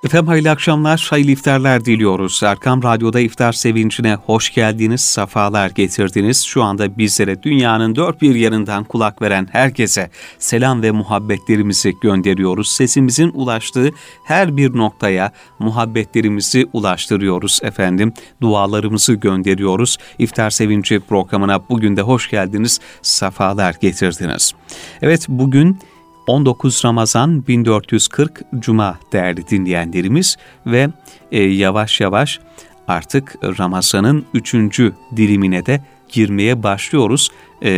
Efendim hayırlı akşamlar, hayırlı iftarlar diliyoruz. Erkam Radyo'da iftar sevincine hoş geldiniz, sefalar getirdiniz. Şu anda bizlere dünyanın dört bir yanından kulak veren herkese selam ve muhabbetlerimizi gönderiyoruz. Sesimizin ulaştığı her bir noktaya muhabbetlerimizi ulaştırıyoruz efendim. Dualarımızı gönderiyoruz. İftar sevinci programına bugün de hoş geldiniz, sefalar getirdiniz. Evet, bugün 19 Ramazan 1440 Cuma değerli dinleyenlerimiz ve yavaş yavaş artık Ramazan'ın 3. dilimine de girmeye başlıyoruz.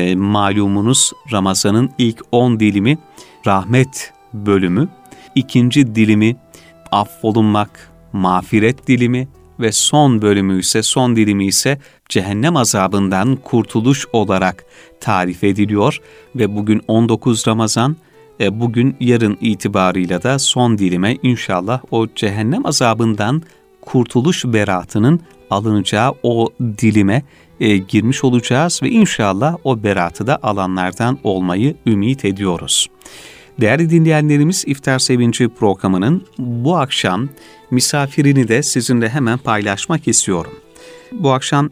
Malumunuz Ramazan'ın ilk 10 dilimi rahmet bölümü, ikinci dilimi affolunmak, mağfiret dilimi ve son dilimi ise cehennem azabından kurtuluş olarak tarif ediliyor ve bugün 19 Ramazan. Bugün yarın itibarıyla da son dilime inşallah o cehennem azabından kurtuluş beratının alınacağı o dilime girmiş olacağız ve inşallah o beratı da alanlardan olmayı ümit ediyoruz. Değerli dinleyenlerimiz, İftar Sevinci programının bu akşam misafirini de sizinle hemen paylaşmak istiyorum. Bu akşam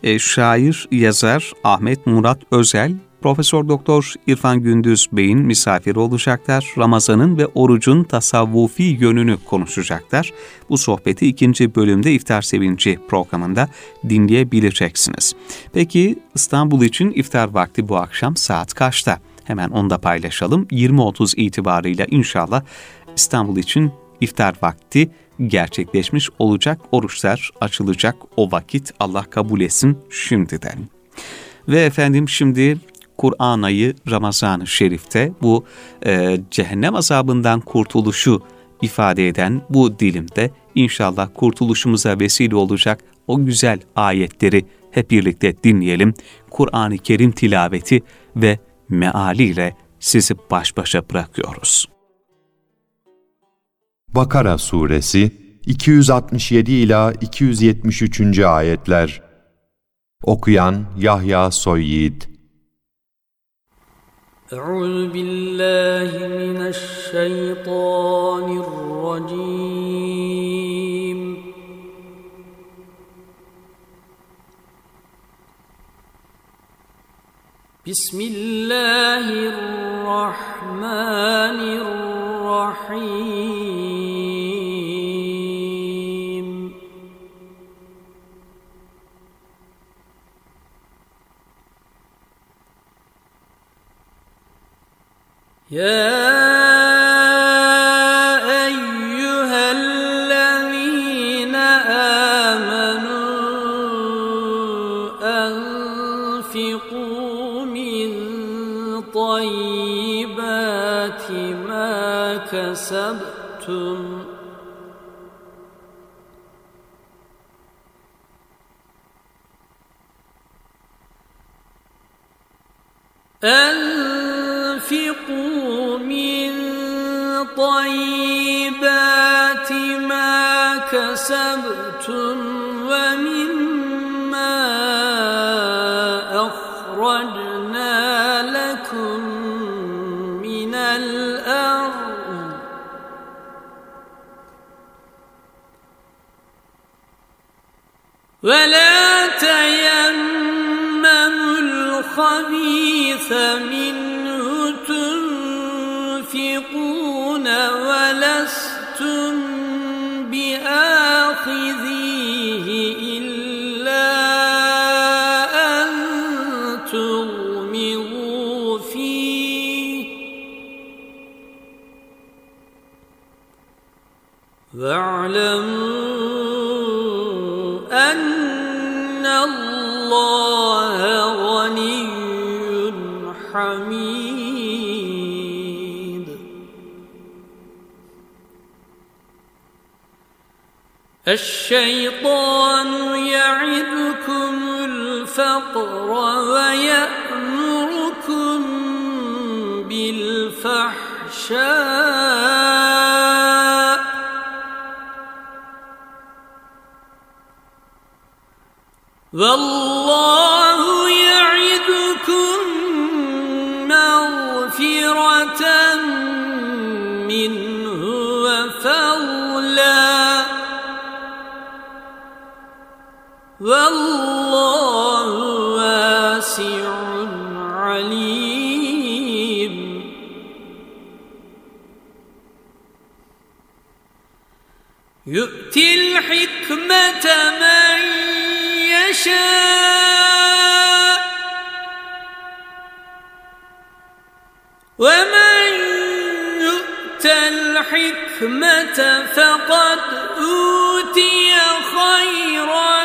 şair, yazar Ahmet Murat Özel, Profesör Doktor İrfan Gündüz Bey'in misafiri olacaklar. Ramazan'ın ve orucun tasavvufi yönünü konuşacaklar. Bu sohbeti 2. bölümde İftar Sevinci programında dinleyebileceksiniz. Peki İstanbul için iftar vakti bu akşam saat kaçta? Hemen onu da paylaşalım. 20.30 itibarıyla inşallah İstanbul için iftar vakti gerçekleşmiş olacak. Oruçlar açılacak o vakit. Allah kabul etsin şimdiden. Ve efendim şimdi Kur'an ayı Ramazan-ı Şerif'te bu cehennem azabından kurtuluşu ifade eden bu dilimde inşallah kurtuluşumuza vesile olacak o güzel ayetleri hep birlikte dinleyelim. Kur'an-ı Kerim tilaveti ve mealiyle sizi baş başa bırakıyoruz. Bakara Suresi 267 ila 273. ayetler. Okuyan Yahya Soyyiğit. Euzu billahi mineşşeytanirracim. Bismillahirrahmanirrahim. Ya eyyühellezîne âmenû enfikû min tayyibâti mâ kesebtum أنفقوا من طيبات ما كسبتم ومما أخرجنا لكم من الأرض ولا تيمموا الخبيث منه تنفقون ولستم بآخذيه إلا أن تغمضوا فيه واعلموا أن الله غني حميد. الشيطان يعدكم الفقر ويأمركم بالفحشاء والله يعدكم مغفرة منه وفضلا والله واسع عليم يؤتي الحكمة من يشاء ومن يؤت الحكمة فقد أوتي خيرا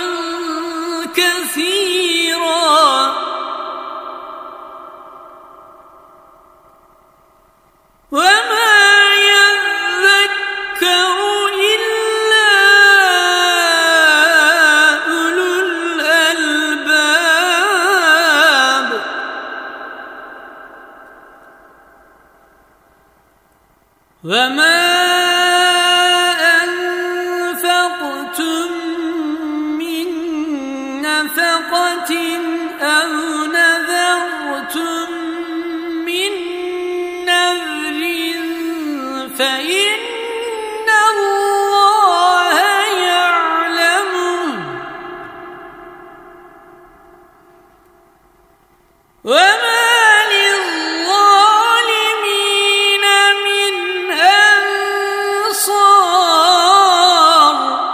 كثيرا وما يذكر إلا أولو الألباب وما أنفقتم من نفقة أو نذرتم من نذر فإن الله يعلمه وما للظالمين من أنصار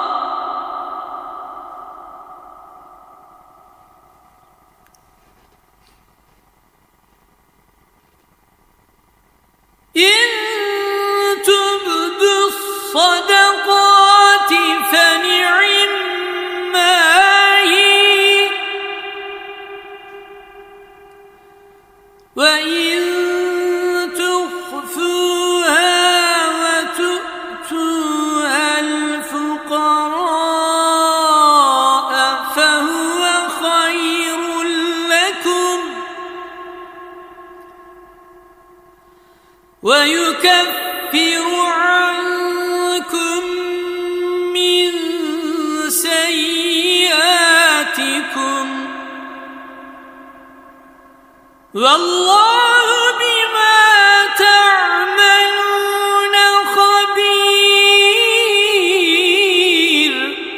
إن تبدوا الصدقات فنعما هي وإن تخفوها وتؤتوها الفقراء فهو خير لكم ويكفر عنكم من سيئاتكم والله بما تعملون خبير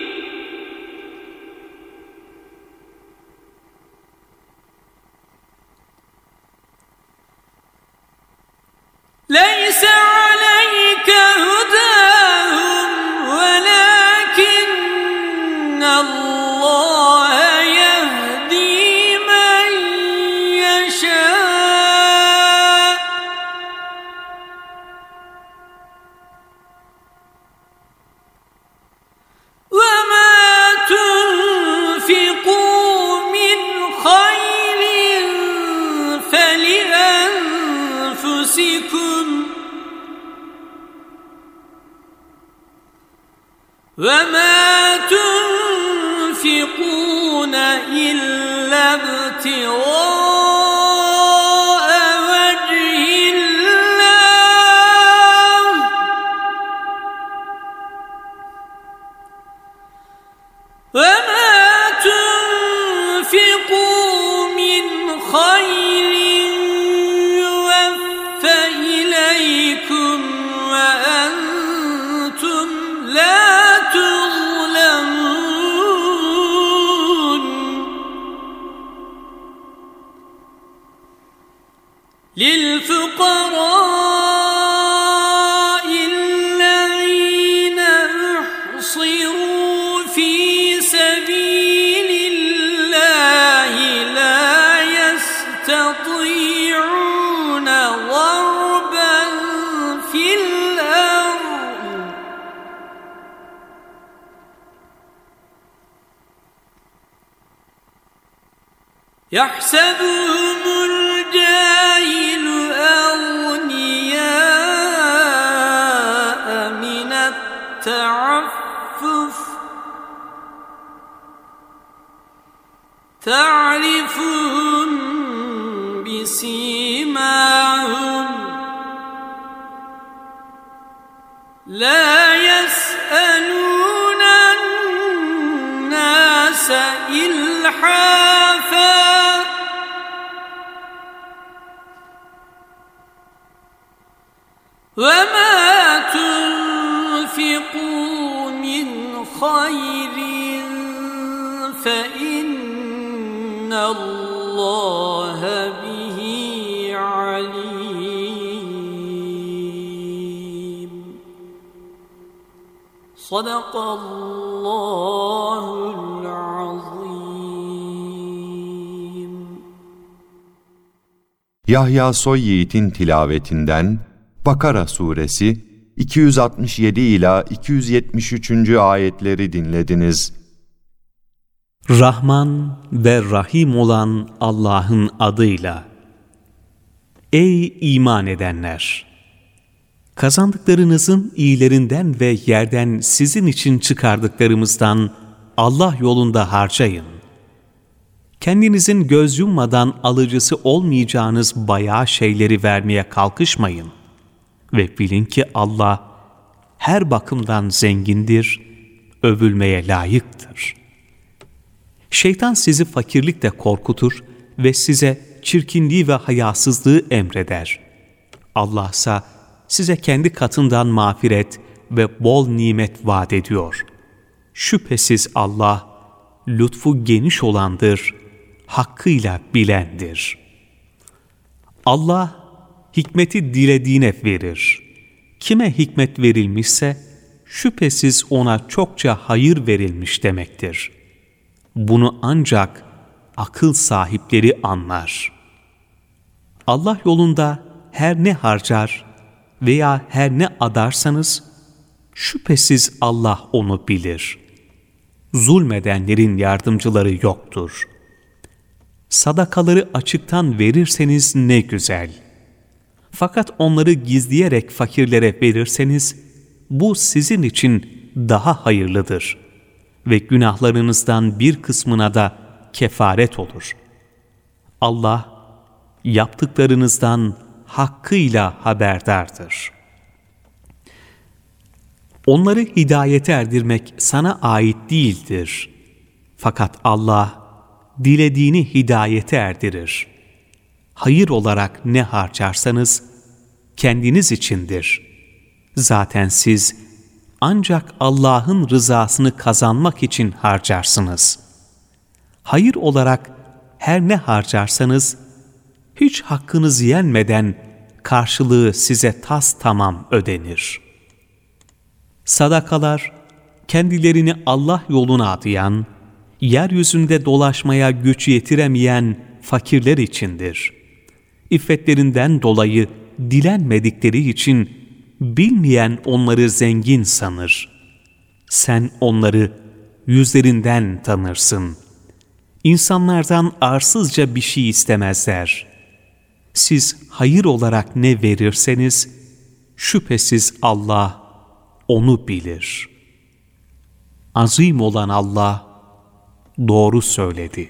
ليس عليك هداهم ولكن الله يهدي من يشاء وما تنفقوا من خير فلأنفسكم وما تنفقون إلا ابتغاء وجه الله وما تنفقوا من خير يوفى إليكم وأنتم لا تظلمون للفقراء الذين أحصروا في سبيل الله لا يستطيعون ضربا في الأرض يحسبهم الجاهل أغنياء من التعفف تعرفهم بسيماهم لا يسألون الناس إلحافا وما تنفقوا من خير فإن الله به عليم. صدق الله العظيم. Yahya Soy Yiğit'in tilavetinden Bakara Suresi 267 ila 273. ayetleri dinlediniz. Rahman ve Rahim olan Allah'ın adıyla. Ey iman edenler! Kazandıklarınızın iyilerinden ve yerden sizin için çıkardıklarımızdan Allah yolunda harcayın. Kendinizin göz yummadan alıcısı olmayacağınız bayağı şeyleri vermeye kalkışmayın. Ve bilin ki Allah her bakımdan zengindir, övülmeye layıktır. Şeytan sizi fakirlikle korkutur ve size çirkinliği ve hayasızlığı emreder. Allah ise size kendi katından mağfiret ve bol nimet vaat ediyor. Şüphesiz Allah, lütfu geniş olandır, hakkıyla bilendir. Allah, hikmeti dilediğine verir. Kime hikmet verilmişse, şüphesiz ona çokça hayır verilmiş demektir. Bunu ancak akıl sahipleri anlar. Allah yolunda her ne harcar veya her ne adarsanız, şüphesiz Allah onu bilir. Zulmedenlerin yardımcıları yoktur. Sadakaları açıktan verirseniz ne güzel. Fakat onları gizleyerek fakirlere verirseniz, bu sizin için daha hayırlıdır. Ve günahlarınızdan bir kısmına da kefaret olur. Allah, yaptıklarınızdan hakkıyla haberdardır. Onları hidayete erdirmek sana ait değildir. Fakat Allah, dilediğini hidayete erdirir. Hayır olarak ne harcarsanız, kendiniz içindir. Zaten siz, ancak Allah'ın rızasını kazanmak için harcarsınız. Hayır olarak her ne harcarsanız, hiç hakkınız yenmeden karşılığı size tamam ödenir. Sadakalar, kendilerini Allah yoluna adayan, yeryüzünde dolaşmaya güç yetiremeyen fakirler içindir. İffetlerinden dolayı dilenmedikleri için, bilmeyen onları zengin sanır. Sen onları yüzlerinden tanırsın. İnsanlardan arsızca bir şey istemezler. Siz hayır olarak ne verirseniz, şüphesiz Allah onu bilir. Azim olan Allah doğru söyledi.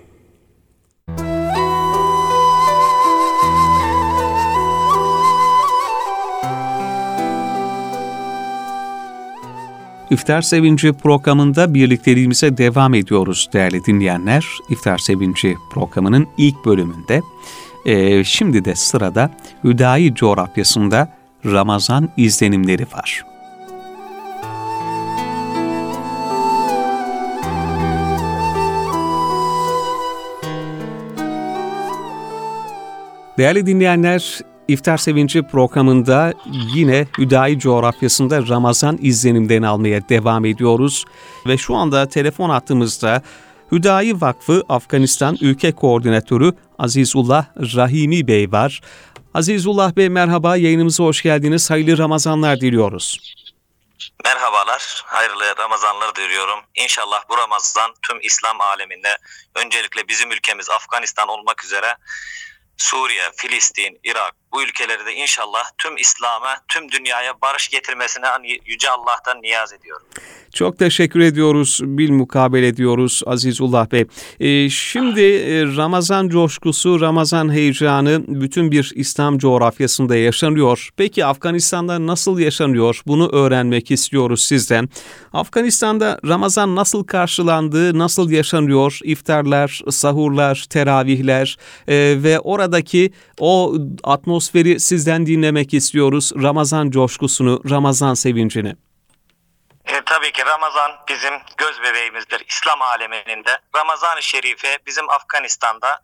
İftar Sevinci programında birlikteliğimize devam ediyoruz değerli dinleyenler. İftar Sevinci programının ilk bölümünde. Şimdi de sırada Hüdayi coğrafyasında Ramazan izlenimleri var. Değerli dinleyenler, İftar Sevinci programında yine Hüdayi coğrafyasında Ramazan izlenimlerini almaya devam ediyoruz. Ve şu anda telefon hattımızda Hüdayi Vakfı Afganistan Ülke Koordinatörü Azizullah Rahimi Bey var. Azizullah Bey merhaba, yayınımıza hoş geldiniz. Hayırlı Ramazanlar diliyoruz. Merhabalar, hayırlı Ramazanlar diliyorum. İnşallah bu Ramazan tüm İslam aleminde, öncelikle bizim ülkemiz Afganistan olmak üzere Suriye, Filistin, Irak, bu ülkeleri de inşallah tüm İslam'a, tüm dünyaya barış getirmesine Yüce Allah'tan niyaz ediyorum. Çok teşekkür ediyoruz, bilmukabele ediyoruz Azizullah Bey. Şimdi Ramazan coşkusu, Ramazan heyecanı bütün bir İslam coğrafyasında yaşanıyor. Peki Afganistan'da nasıl yaşanıyor? Bunu öğrenmek istiyoruz sizden. Afganistan'da Ramazan nasıl karşılandı, nasıl yaşanıyor? İftarlar, sahurlar, teravihler ve oradaki o atmosferi sizden dinlemek istiyoruz. Ramazan coşkusunu, Ramazan sevincini. Tabii ki Ramazan bizim göz bebeğimizdir İslam aleminin de. Ramazan-ı Şerife bizim Afganistan'da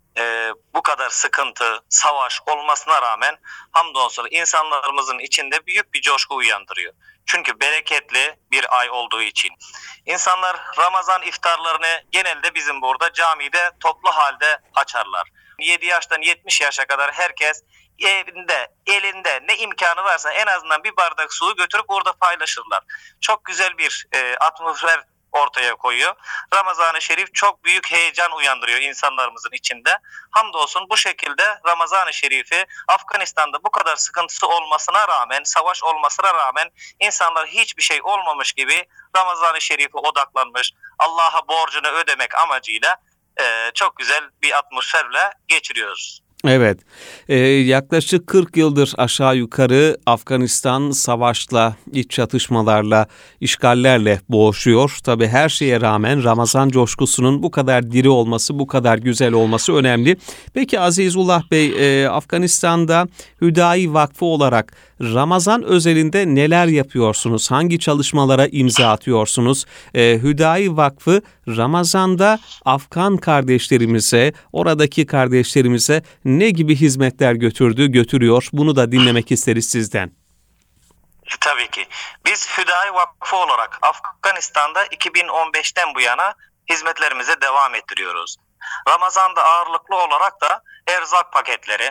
bu kadar sıkıntı, savaş olmasına rağmen hamdolsun insanlarımızın içinde büyük bir coşku uyandırıyor. Çünkü bereketli bir ay olduğu için. İnsanlar Ramazan iftarlarını genelde bizim burada camide toplu halde açarlar. 7 yaştan 70 yaşa kadar herkes evinde, elinde ne imkanı varsa en azından bir bardak suyu götürüp orada paylaşırlar. Çok güzel bir atmosfer ortaya koyuyor. Ramazan-ı Şerif çok büyük heyecan uyandırıyor insanlarımızın içinde. Hamdolsun bu şekilde Ramazan-ı Şerif'i Afganistan'da bu kadar sıkıntısı olmasına rağmen, savaş olmasına rağmen insanlar hiçbir şey olmamış gibi Ramazan-ı Şerif'e odaklanmış, Allah'a borcunu ödemek amacıyla çok güzel bir atmosferle geçiriyoruz. Evet, yaklaşık 40 yıldır aşağı yukarı Afganistan savaşla, iç çatışmalarla, işgallerle boğuşuyor. Tabii her şeye rağmen Ramazan coşkusunun bu kadar diri olması, bu kadar güzel olması önemli. Peki Azizullah Bey, Afganistan'da Hüdayi Vakfı olarak Ramazan özelinde neler yapıyorsunuz? Hangi çalışmalara imza atıyorsunuz? Hüdayi Vakfı Ramazan'da Afgan kardeşlerimize, oradaki kardeşlerimize ne gibi hizmetler götürüyor? Bunu da dinlemek isteriz sizden. Tabii ki. Biz Hüdayi Vakfı olarak Afganistan'da 2015'ten bu yana hizmetlerimize devam ettiriyoruz. Ramazan'da ağırlıklı olarak da erzak paketleri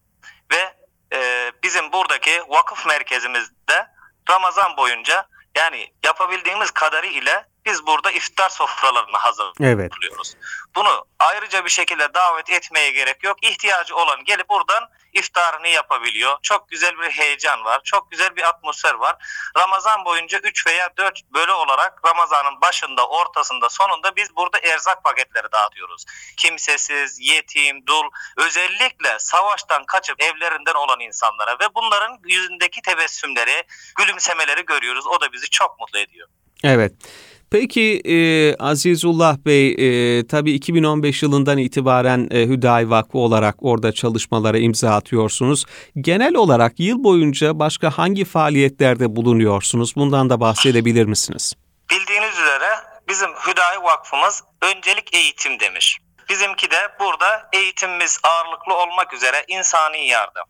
ve bizim buradaki vakıf merkezimizde Ramazan boyunca yani yapabildiğimiz kadarıyla biz burada iftar sofralarını hazırlıyoruz. Evet. Bunu ayrıca bir şekilde davet etmeye gerek yok. İhtiyacı olan gelip buradan iftarını yapabiliyor. Çok güzel bir heyecan var. Çok güzel bir atmosfer var. Ramazan boyunca 3 veya 4 bölü olarak Ramazan'ın başında, ortasında, sonunda biz burada erzak paketleri dağıtıyoruz. Kimsesiz, yetim, dul, özellikle savaştan kaçıp evlerinden olan insanlara ve bunların yüzündeki tebessümleri, gülümsemeleri görüyoruz. O da bizi çok mutlu ediyor. Evet. Peki Azizullah Bey, tabii 2015 yılından itibaren Hüdayi Vakfı olarak orada çalışmalara imza atıyorsunuz. Genel olarak yıl boyunca başka hangi faaliyetlerde bulunuyorsunuz? Bundan da bahsedebilir misiniz? Bildiğiniz üzere bizim Hüdayi Vakfımız öncelik eğitim demiş. Bizimki de burada eğitimimiz ağırlıklı olmak üzere insani yardım.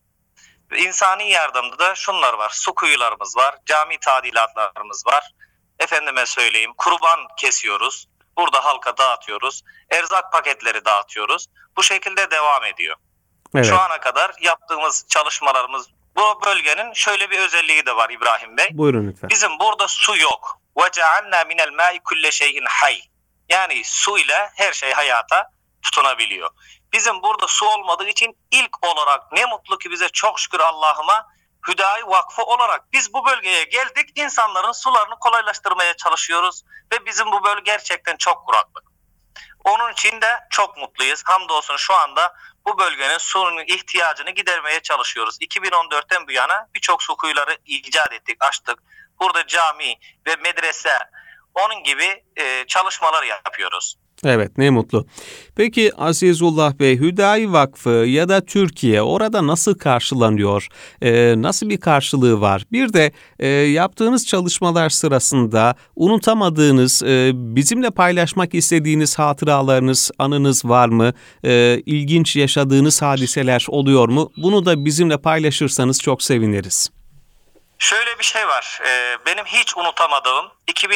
İnsani yardımda da şunlar var: su kuyularımız var, cami tadilatlarımız var. Efendime söyleyeyim, kurban kesiyoruz. Burada halka dağıtıyoruz. Erzak paketleri dağıtıyoruz. Bu şekilde devam ediyor. Evet. Şu ana kadar yaptığımız çalışmalarımız, bu bölgenin şöyle bir özelliği de var İbrahim Bey. Buyurun lütfen. Bizim burada su yok. وَجَعَلْنَا مِنَ الْمَاءِ كُلَّ شَيْءٍ حَيٍّ. Yani su ile her şey hayata tutunabiliyor. Bizim burada su olmadığı için ilk olarak ne mutlu ki bize, çok şükür Allah'ıma, Hüdayi Vakfı olarak biz bu bölgeye geldik, insanların sularını kolaylaştırmaya çalışıyoruz ve bizim bu bölge gerçekten çok kuraklık. Onun için de çok mutluyuz. Hamdolsun şu anda bu bölgenin suyun ihtiyacını gidermeye çalışıyoruz. 2014'ten bu yana birçok su kuyuları icat ettik, açtık. Burada cami ve medrese, onun gibi çalışmalar yapıyoruz. Evet, ne mutlu. Peki Azizullah Bey, Hüdayi Vakfı ya da Türkiye orada nasıl karşılanıyor? Nasıl bir karşılığı var? Bir de yaptığınız çalışmalar sırasında unutamadığınız, bizimle paylaşmak istediğiniz hatıralarınız, anınız var mı? İlginç yaşadığınız hadiseler oluyor mu? Bunu da bizimle paylaşırsanız çok seviniriz. Şöyle bir şey var. Benim hiç unutamadığım,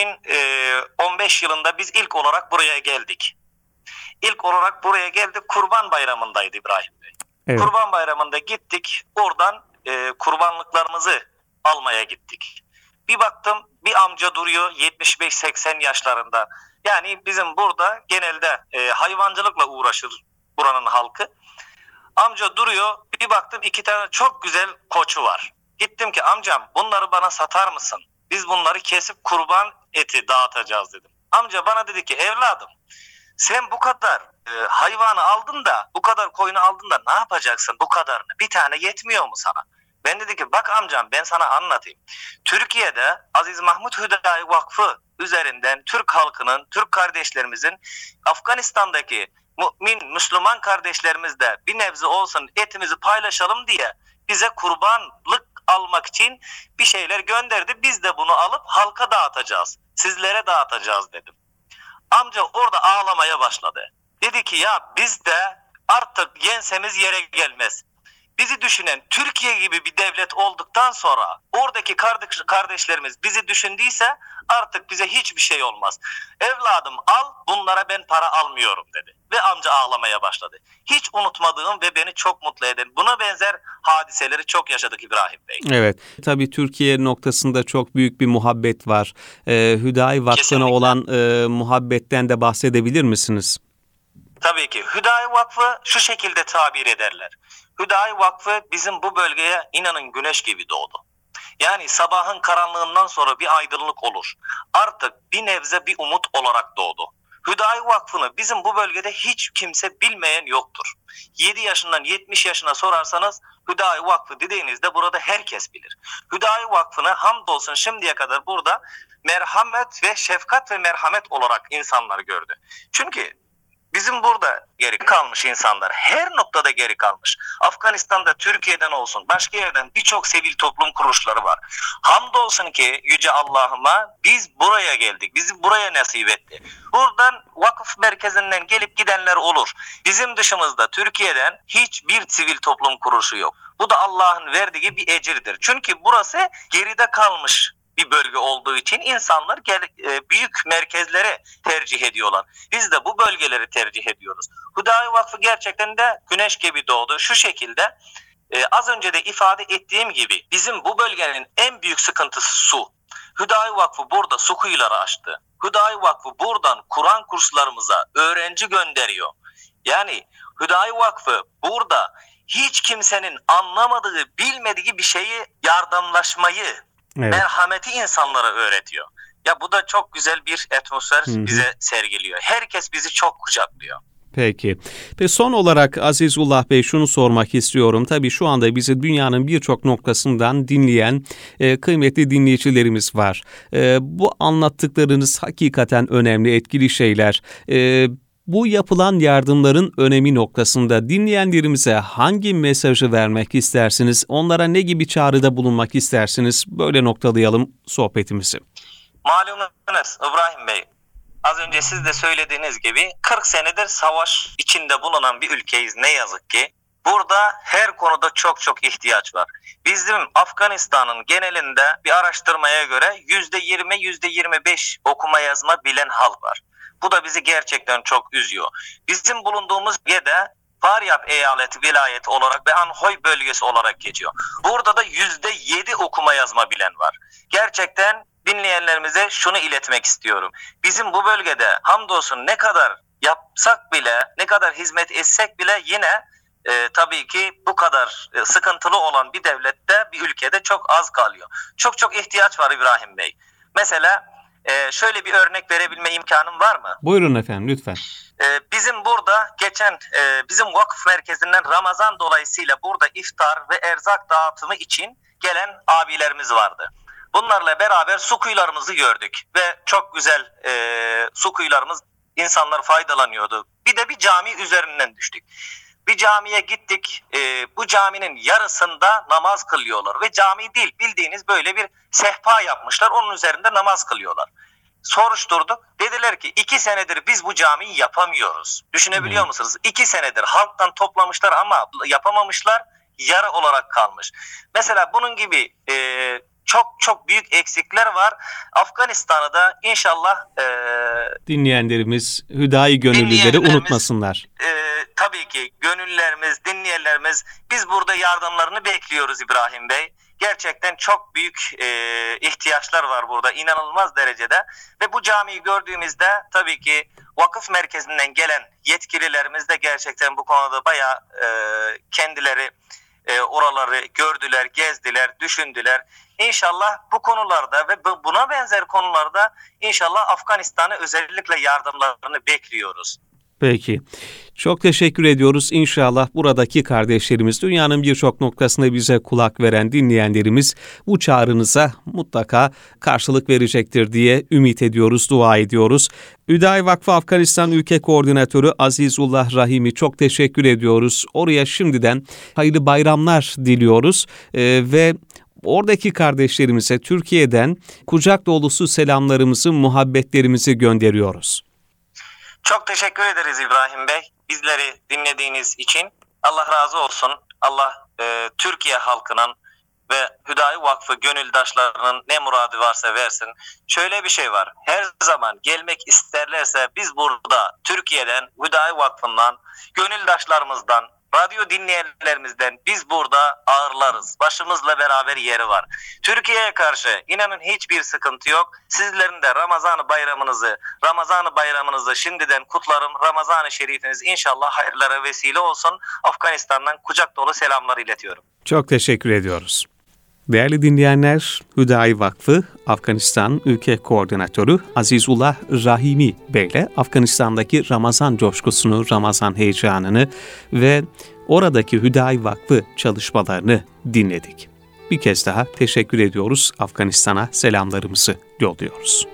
2015 yılında biz ilk olarak buraya geldik. İlk olarak buraya geldik. Kurban Bayramı'ndaydı İbrahim Bey. Evet. Kurban Bayramı'nda gittik. Oradan kurbanlıklarımızı almaya gittik. Bir baktım bir amca duruyor 75-80 yaşlarında. Yani bizim burada genelde hayvancılıkla uğraşır buranın halkı. Amca duruyor. Bir baktım 2 tane çok güzel koçu var. Gittim ki amcam, bunları bana satar mısın? Biz bunları kesip kurban eti dağıtacağız dedim. Amca bana dedi ki, evladım sen bu kadar hayvanı aldın da, bu kadar koyunu aldın da ne yapacaksın bu kadarını? Bir tane yetmiyor mu sana? Ben dedi ki bak amcam, ben sana anlatayım. Türkiye'de Aziz Mahmut Hüdayi Vakfı üzerinden Türk halkının, Türk kardeşlerimizin Afganistan'daki mümin, Müslüman kardeşlerimizle bir nebze olsun etimizi paylaşalım diye bize kurbanlık almak için bir şeyler gönderdi. Biz de bunu alıp halka dağıtacağız. Sizlere dağıtacağız dedim. Amca orada ağlamaya başladı. Dedi ki ya biz de artık yensemiz yere gelmez. Bizi düşünen Türkiye gibi bir devlet olduktan sonra oradaki kardeşlerimiz bizi düşündüyse artık bize hiçbir şey olmaz. Evladım al, bunlara ben para almıyorum dedi. Ve amca ağlamaya başladı. Hiç unutmadığım ve beni çok mutlu eden buna benzer hadiseleri çok yaşadık İbrahim Bey. Evet, tabii Türkiye noktasında çok büyük bir muhabbet var. Hüdayi Vakfı'na Kesinlikle. olan muhabbetten de bahsedebilir misiniz? Tabii ki. Hüdayi Vakfı şu şekilde tabir ederler. Hüdayi Vakfı bizim bu bölgeye inanın güneş gibi doğdu. Yani sabahın karanlığından sonra bir aydınlık olur. Artık bir nebze bir umut olarak doğdu. Hüdayi Vakfı'nı bizim bu bölgede hiç kimse bilmeyen yoktur. 7 yaşından 70 yaşına sorarsanız Hüdayi Vakfı dediğinizde burada herkes bilir. Hüdayi Vakfı'nı hamdolsun şimdiye kadar burada merhamet ve şefkat ve merhamet olarak insanlar gördü. Çünkü bizim burada geri kalmış insanlar her noktada geri kalmış. Afganistan'da Türkiye'den olsun başka yerden birçok sivil toplum kuruluşları var. Hamdolsun ki Yüce Allah'ıma biz buraya geldik. Bizi buraya nasip etti. Buradan vakıf merkezinden gelip gidenler olur. Bizim dışımızda Türkiye'den hiçbir sivil toplum kuruluşu yok. Bu da Allah'ın verdiği bir ecirdir. Çünkü burası geride kalmış bir bölge olduğu için insanlar büyük merkezlere tercih ediyorlar. Biz de bu bölgeleri tercih ediyoruz. Hüdayi Vakfı gerçekten de güneş gibi doğdu. Şu şekilde az önce de ifade ettiğim gibi bizim bu bölgenin en büyük sıkıntısı su. Hüdayi Vakfı burada su kuyuları açtı. Hüdayi Vakfı buradan Kur'an kurslarımıza öğrenci gönderiyor. Yani Hüdayi Vakfı burada hiç kimsenin anlamadığı, bilmediği bir şeyi yardımlaşmayı, Evet. merhameti insanlara öğretiyor. Ya bu da çok güzel bir atmosfer bize sergiliyor. Herkes bizi çok kucaklıyor. Peki. Ve son olarak Azizullah Bey şunu sormak istiyorum. Tabii şu anda bizi dünyanın birçok noktasından dinleyen kıymetli dinleyicilerimiz var. Bu anlattıklarınız hakikaten önemli, etkili şeyler. Bu yapılan yardımların önemi noktasında dinleyenlerimize hangi mesajı vermek istersiniz? Onlara ne gibi çağrıda bulunmak istersiniz? Böyle noktalayalım sohbetimizi. Malumunuz İbrahim Bey, az önce siz de söylediğiniz gibi 40 senedir savaş içinde bulunan bir ülkeyiz ne yazık ki. Burada her konuda çok ihtiyaç var. Bizim Afganistan'ın genelinde bir araştırmaya göre %20, %25 okuma yazma bilen halk var. Bu da bizi gerçekten çok üzüyor. Bizim bulunduğumuz bölgede Faryab eyaleti vilayeti olarak ve Anhoy bölgesi olarak geçiyor. Burada da %7 okuma yazma bilen var. Gerçekten dinleyenlerimize şunu iletmek istiyorum. Bizim bu bölgede hamdolsun ne kadar yapsak bile, ne kadar hizmet etsek bile yine tabii ki bu kadar sıkıntılı olan bir devlette, bir ülkede çok az kalıyor. Çok ihtiyaç var İbrahim Bey. Mesela şöyle bir örnek verebilme imkanım var mı? Buyurun efendim lütfen. Bizim burada geçen bizim vakıf merkezinden Ramazan dolayısıyla burada iftar ve erzak dağıtımı için gelen abilerimiz vardı. Bunlarla beraber su kuyularımızı gördük ve çok güzel su kuyularımız, insanlar faydalanıyordu. Bir de bir cami üzerinden düştük. Bir camiye gittik, bu caminin yarısında namaz kılıyorlar ve cami değil, bildiğiniz böyle bir sehpa yapmışlar, onun üzerinde namaz kılıyorlar. Soruşturduk, dediler ki 2 senedir biz bu camiyi yapamıyoruz. Düşünebiliyor musunuz? 2 senedir halktan toplamışlar ama yapamamışlar, yarı olarak kalmış. Mesela bunun gibi çok büyük eksikler var. Afganistan'ı da inşallah Dinleyenlerimiz, hüdayi gönüllüleri unutmasınlar. Tabii ki gönüllülerimiz, dinleyenlerimiz, biz burada yardımlarını bekliyoruz İbrahim Bey. Gerçekten çok büyük ihtiyaçlar var burada, inanılmaz derecede. Ve bu camiyi gördüğümüzde tabii ki vakıf merkezinden gelen yetkililerimiz de gerçekten bu konuda bayağı kendileri oraları gördüler, gezdiler, düşündüler. İnşallah bu konularda ve buna benzer konularda inşallah Afganistan'a özellikle yardımlarını bekliyoruz. Peki. Çok teşekkür ediyoruz. İnşallah buradaki kardeşlerimiz, dünyanın birçok noktasında bize kulak veren dinleyenlerimiz bu çağrınıza mutlaka karşılık verecektir diye ümit ediyoruz, dua ediyoruz. Hüdayi Vakfı Afganistan Ülke Koordinatörü Azizullah Rahimi çok teşekkür ediyoruz. Oraya şimdiden hayırlı bayramlar diliyoruz ve Oradaki kardeşlerimize Türkiye'den kucak dolusu selamlarımızı, muhabbetlerimizi gönderiyoruz. Çok teşekkür ederiz İbrahim Bey. Bizleri dinlediğiniz için Allah razı olsun. Allah Türkiye halkının ve Hüdayi Vakfı gönüldaşlarının ne muradı varsa versin. Şöyle bir şey var. Her zaman gelmek isterlerse biz burada Türkiye'den, Hüdayi Vakfı'ndan, gönüldaşlarımızdan, radyo dinleyenlerimizden biz burada ağırlarız. Başımızla beraber yeri var. Türkiye'ye karşı inanın hiçbir sıkıntı yok. Sizlerin de Ramazan-ı bayramınızı şimdiden kutlarım. Ramazan-ı Şerifiniz inşallah hayırlara vesile olsun. Afganistan'dan kucak dolu selamlar iletiyorum. Çok teşekkür ediyoruz. Değerli dinleyenler, Hüdayi Vakfı Afganistan Ülke Koordinatörü Azizullah Rahimi Bey'le Afganistan'daki Ramazan coşkusunu, Ramazan heyecanını ve oradaki Hüdayi Vakfı çalışmalarını dinledik. Bir kez daha teşekkür ediyoruz. Afganistan'a selamlarımızı yolluyoruz.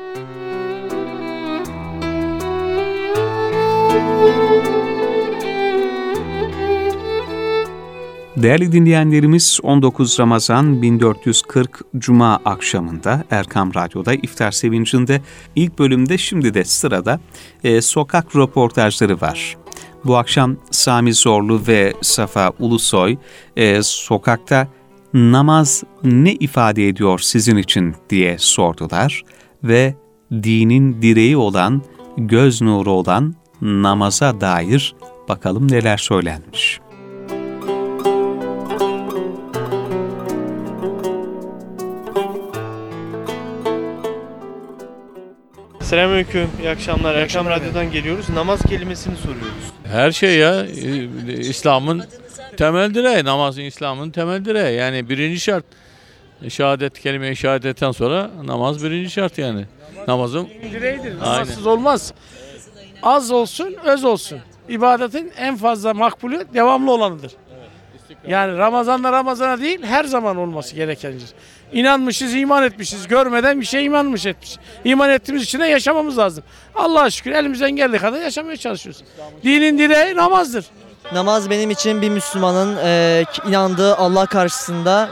Değerli dinleyenlerimiz, 19 Ramazan 1440 Cuma akşamında Erkam Radyo'da İftar Sevinci'nde ilk bölümde şimdi de sırada sokak röportajları var. Bu akşam Sami Zorlu ve Safa Ulusoy sokakta namaz ne ifade ediyor sizin için diye sordular ve dinin direği olan, göz nuru olan namaza dair bakalım neler söylenmiş. Selamünaleyküm, iyi akşamlar. Erkam Radyo'dan geliyoruz. Namaz kelimesini soruyoruz. Her şey ya, İslam'ın temel direği, namazın İslam'ın temel direği. Yani birinci şart, kelime-i şehadetten sonra namaz birinci şart yani. Namazın direğidir, namazsız olmaz. Az olsun, öz olsun. İbadetin en fazla makbulü devamlı olanıdır. Yani Ramazan'da Ramazan'a değil, her zaman olması gerekendir. İnanmışız, iman etmişiz. Görmeden bir şey etmiş. İman ettiğimiz için de yaşamamız lazım. Allah'a şükür elimizden geldiği kadar yaşamaya çalışıyoruz. Dinin direği namazdır. Namaz benim için bir Müslümanın inandığı Allah karşısında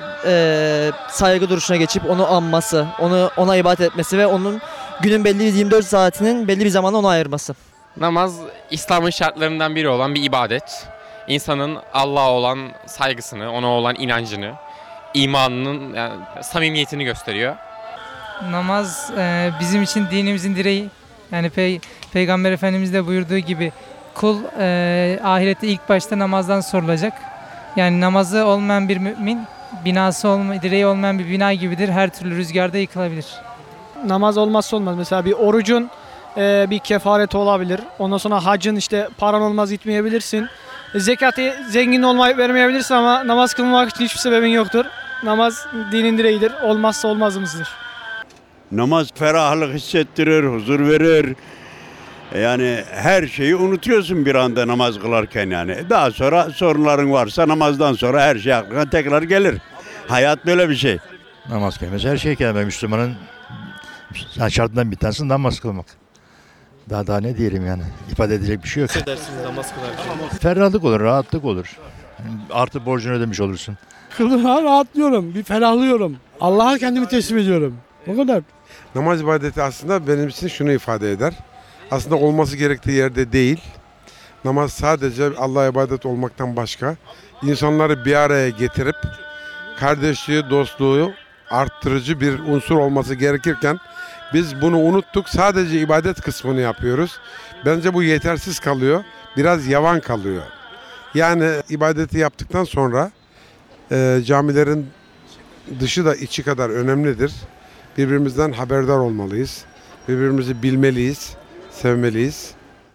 saygı duruşuna geçip onu anması, ona ibadet etmesi ve onun günün belli bir 24 saatinin belli bir zamanı ona ayırması. Namaz İslam'ın şartlarından biri olan bir ibadet. İnsanın Allah'a olan saygısını, ona olan inancını, imanının samimiyetini gösteriyor. Namaz bizim için dinimizin direği. Yani Peygamber Efendimiz de buyurduğu gibi kul ahirette ilk başta namazdan sorulacak. Yani namazı olmayan bir mümin, direği olmayan bir bina gibidir. Her türlü rüzgarda yıkılabilir. Namaz olmazsa olmaz. Mesela bir orucun bir kefareti olabilir. Ondan sonra hacın paran olmaz gitmeyebilirsin. Zekatı zengin olmayı vermeyebilirsin ama namaz kılmak için hiçbir sebebin yoktur. Namaz dinin direğidir. Olmazsa olmazımızdır. Namaz ferahlık hissettirir, huzur verir. Yani her şeyi unutuyorsun bir anda namaz kılarken yani. Daha sonra sorunların varsa namazdan sonra her şey aklına tekrar gelir. Hayat böyle bir şey. Namaz kelimesi her şey kelime. Müslümanın şartından bir tanesi namaz kılmak. Daha ne diyelim yani. İfade edecek bir şey yok. Ne dersiniz namaz kılarken? Ferahlık olur, rahatlık olur. Artı borcunu ödemiş olursun. Kılına rahatlıyorum, bir ferahlıyorum. Allah'a kendimi teslim ediyorum. O kadar. Namaz ibadeti aslında benim için şunu ifade eder. Aslında olması gerektiği yerde değil. Namaz sadece Allah'a ibadet olmaktan başka. İnsanları bir araya getirip kardeşliği, dostluğu arttırıcı bir unsur olması gerekirken biz bunu unuttuk. Sadece ibadet kısmını yapıyoruz. Bence bu yetersiz kalıyor. Biraz yavan kalıyor. Yani ibadeti yaptıktan sonra camilerin dışı da içi kadar önemlidir. Birbirimizden haberdar olmalıyız. Birbirimizi bilmeliyiz, sevmeliyiz.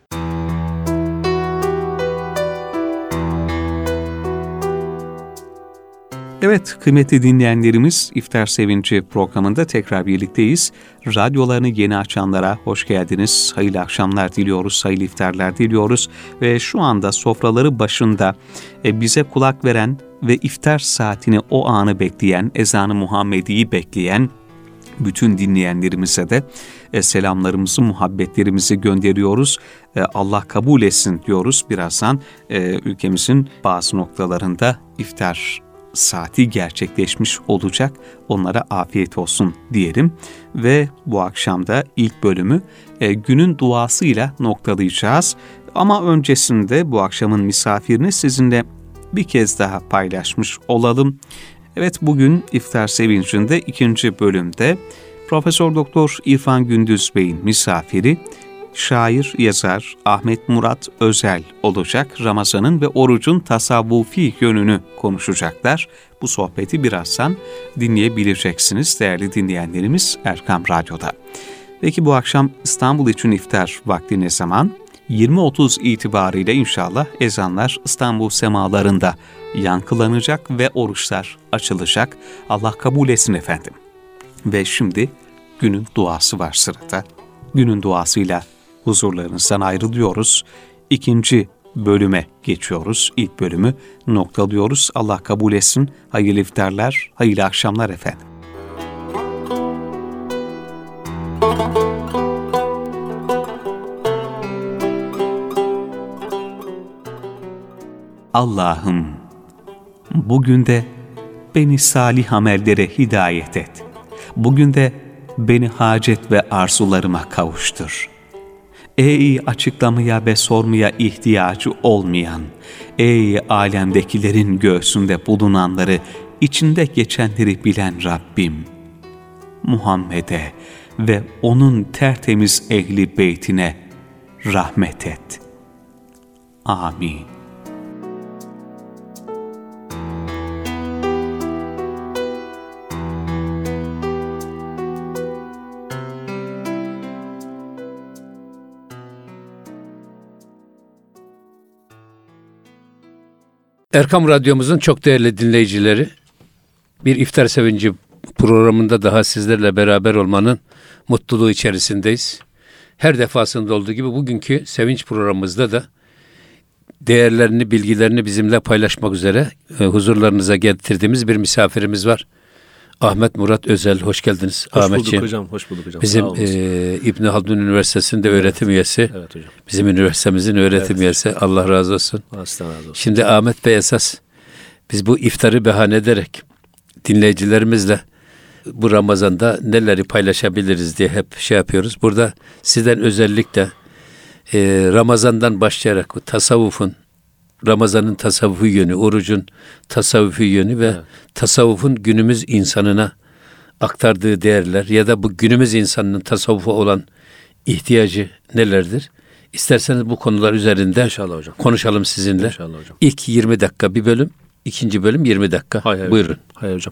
Evet, kıymetli dinleyenlerimiz, İftar Sevinci programında tekrar birlikteyiz. Radyolarını yeni açanlara hoş geldiniz. Hayırlı akşamlar diliyoruz, hayırlı iftarlar diliyoruz. Ve şu anda sofraları başında bize kulak veren ve iftar saatini, o anı bekleyen, ezanı Muhammedi'yi bekleyen bütün dinleyenlerimize de selamlarımızı, muhabbetlerimizi gönderiyoruz. Allah kabul etsin diyoruz. Birazdan ülkemizin bazı noktalarında iftar saati gerçekleşmiş olacak. Onlara afiyet olsun diyelim. Ve bu akşam da ilk bölümü günün duasıyla noktalayacağız. Ama öncesinde bu akşamın misafirini sizinle bir kez daha paylaşmış olalım. Evet, bugün İftar Sevinci'nde 2. bölümde Profesör Doktor İrfan Gündüz Bey'in misafiri şair, yazar Ahmet Murat Özel olacak. Ramazan'ın ve orucun tasavvufi yönünü konuşacaklar. Bu sohbeti birazdan dinleyebileceksiniz değerli dinleyenlerimiz Erkam Radyo'da. Peki bu akşam İstanbul için iftar vakti ne zaman? 20.30 itibariyle inşallah ezanlar İstanbul semalarında yankılanacak ve oruçlar açılacak. Allah kabul etsin efendim. Ve şimdi günün duası var sırada. Günün duasıyla huzurlarınızdan ayrılıyoruz. 2. bölüme geçiyoruz. İlk bölümü noktalıyoruz. Allah kabul etsin. Hayırlı iftarlar, hayırlı akşamlar efendim. Allah'ım, bugün de beni salih amellere hidayet et. Bugün de beni hacet ve arzularıma kavuştur. Ey açıklamaya ve sormaya ihtiyacı olmayan, ey alemdekilerin göğsünde bulunanları, içinde geçenleri bilen Rabbim, Muhammed'e ve onun tertemiz ehli beytine rahmet et. Amin. Erkam Radyomuzun çok değerli dinleyicileri, bir iftar sevinci programında daha sizlerle beraber olmanın mutluluğu içerisindeyiz. Her defasında olduğu gibi bugünkü sevinç programımızda da değerlerini, bilgilerini bizimle paylaşmak üzere huzurlarınıza getirdiğimiz bir misafirimiz var. Ahmet Murat Özel, hoş geldiniz. Hoş Ahmetciğim. bulduk hocam, hoş bulduk hocam. Bizim İbni Haldun Üniversitesi'nde öğretim üyesi. Evet hocam. Bizim üniversitemizin öğretim üyesi. Allah razı olsun. Allah razı olsun. Şimdi Ahmet Bey, esas biz bu iftarı bahane ederek dinleyicilerimizle bu Ramazan'da neleri paylaşabiliriz diye hep şey yapıyoruz. Burada sizden özellikle Ramazan'dan başlayarak o tasavvufun, Ramazan'ın tasavvufi yönü, orucun tasavvufi yönü ve tasavvufun günümüz insanına aktardığı değerler ya da bu günümüz insanının tasavvufa olan ihtiyacı nelerdir? İsterseniz bu konular üzerinde İnşallah hocam. Konuşalım sizinle. İnşallah hocam. İlk 20 dakika bir bölüm, ikinci bölüm 20 dakika. Hayır, buyurun. Hayır hocam.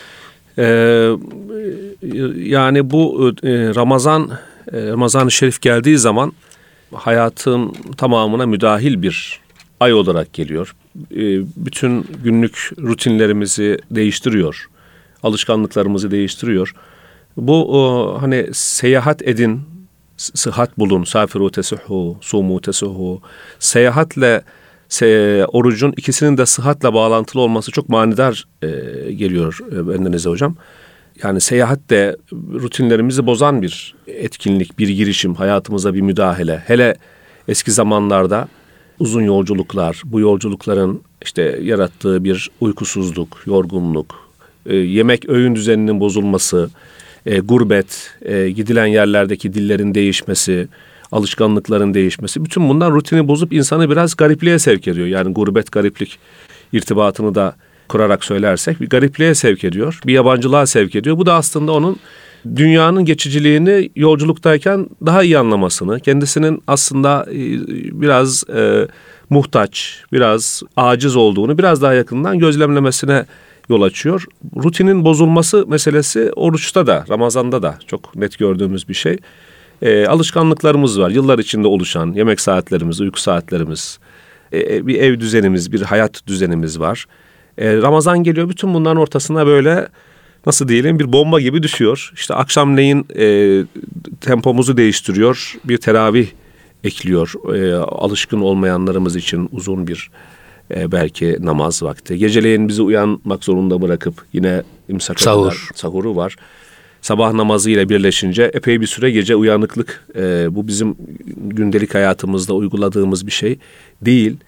Yani bu Ramazan-ı Şerif geldiği zaman hayatın tamamına müdahil bir ay olarak geliyor. Bütün günlük rutinlerimizi değiştiriyor. Alışkanlıklarımızı değiştiriyor. Bu hani seyahat edin, sıhhat bulun, safiru tesuhu, sumu tesuhu. Seyahatle orucun ikisinin de sıhhatle bağlantılı olması çok manidar geliyor bendenize hocam. Yani seyahat de rutinlerimizi bozan bir etkinlik, bir girişim, hayatımıza bir müdahale. Hele eski zamanlarda uzun yolculuklar, bu yolculukların işte yarattığı bir uykusuzluk, yorgunluk, yemek öğün düzeninin bozulması, gurbet, gidilen yerlerdeki dillerin değişmesi, alışkanlıkların değişmesi, bütün bunlar rutini bozup insanı biraz garipliğe sevk ediyor. Yani gurbet, gariplik irtibatını da kurarak söylersek bir garipliğe sevk ediyor, bir yabancılığa sevk ediyor. Bu da aslında onun dünyanın geçiciliğini yolculuktayken daha iyi anlamasını, kendisinin aslında biraz muhtaç, biraz aciz olduğunu biraz daha yakından gözlemlemesine yol açıyor. Rutinin bozulması meselesi oruçta da, Ramazan'da da çok net gördüğümüz bir şey. Alışkanlıklarımız var. Yıllar içinde oluşan yemek saatlerimiz, uyku saatlerimiz, bir ev düzenimiz, bir hayat düzenimiz var. Ramazan geliyor, bütün bunların ortasına böyle nasıl diyelim bir bomba gibi düşüyor. İşte akşamleyin tempomuzu değiştiriyor, bir teravih ekliyor. Alışkın olmayanlarımız için uzun bir belki namaz vakti. Geceleyin bizi uyanmak zorunda bırakıp yine imsak sahuru var. Sabah namazıyla birleşince epey bir süre gece uyanıklık. Bu bizim gündelik hayatımızda uyguladığımız bir şey değil.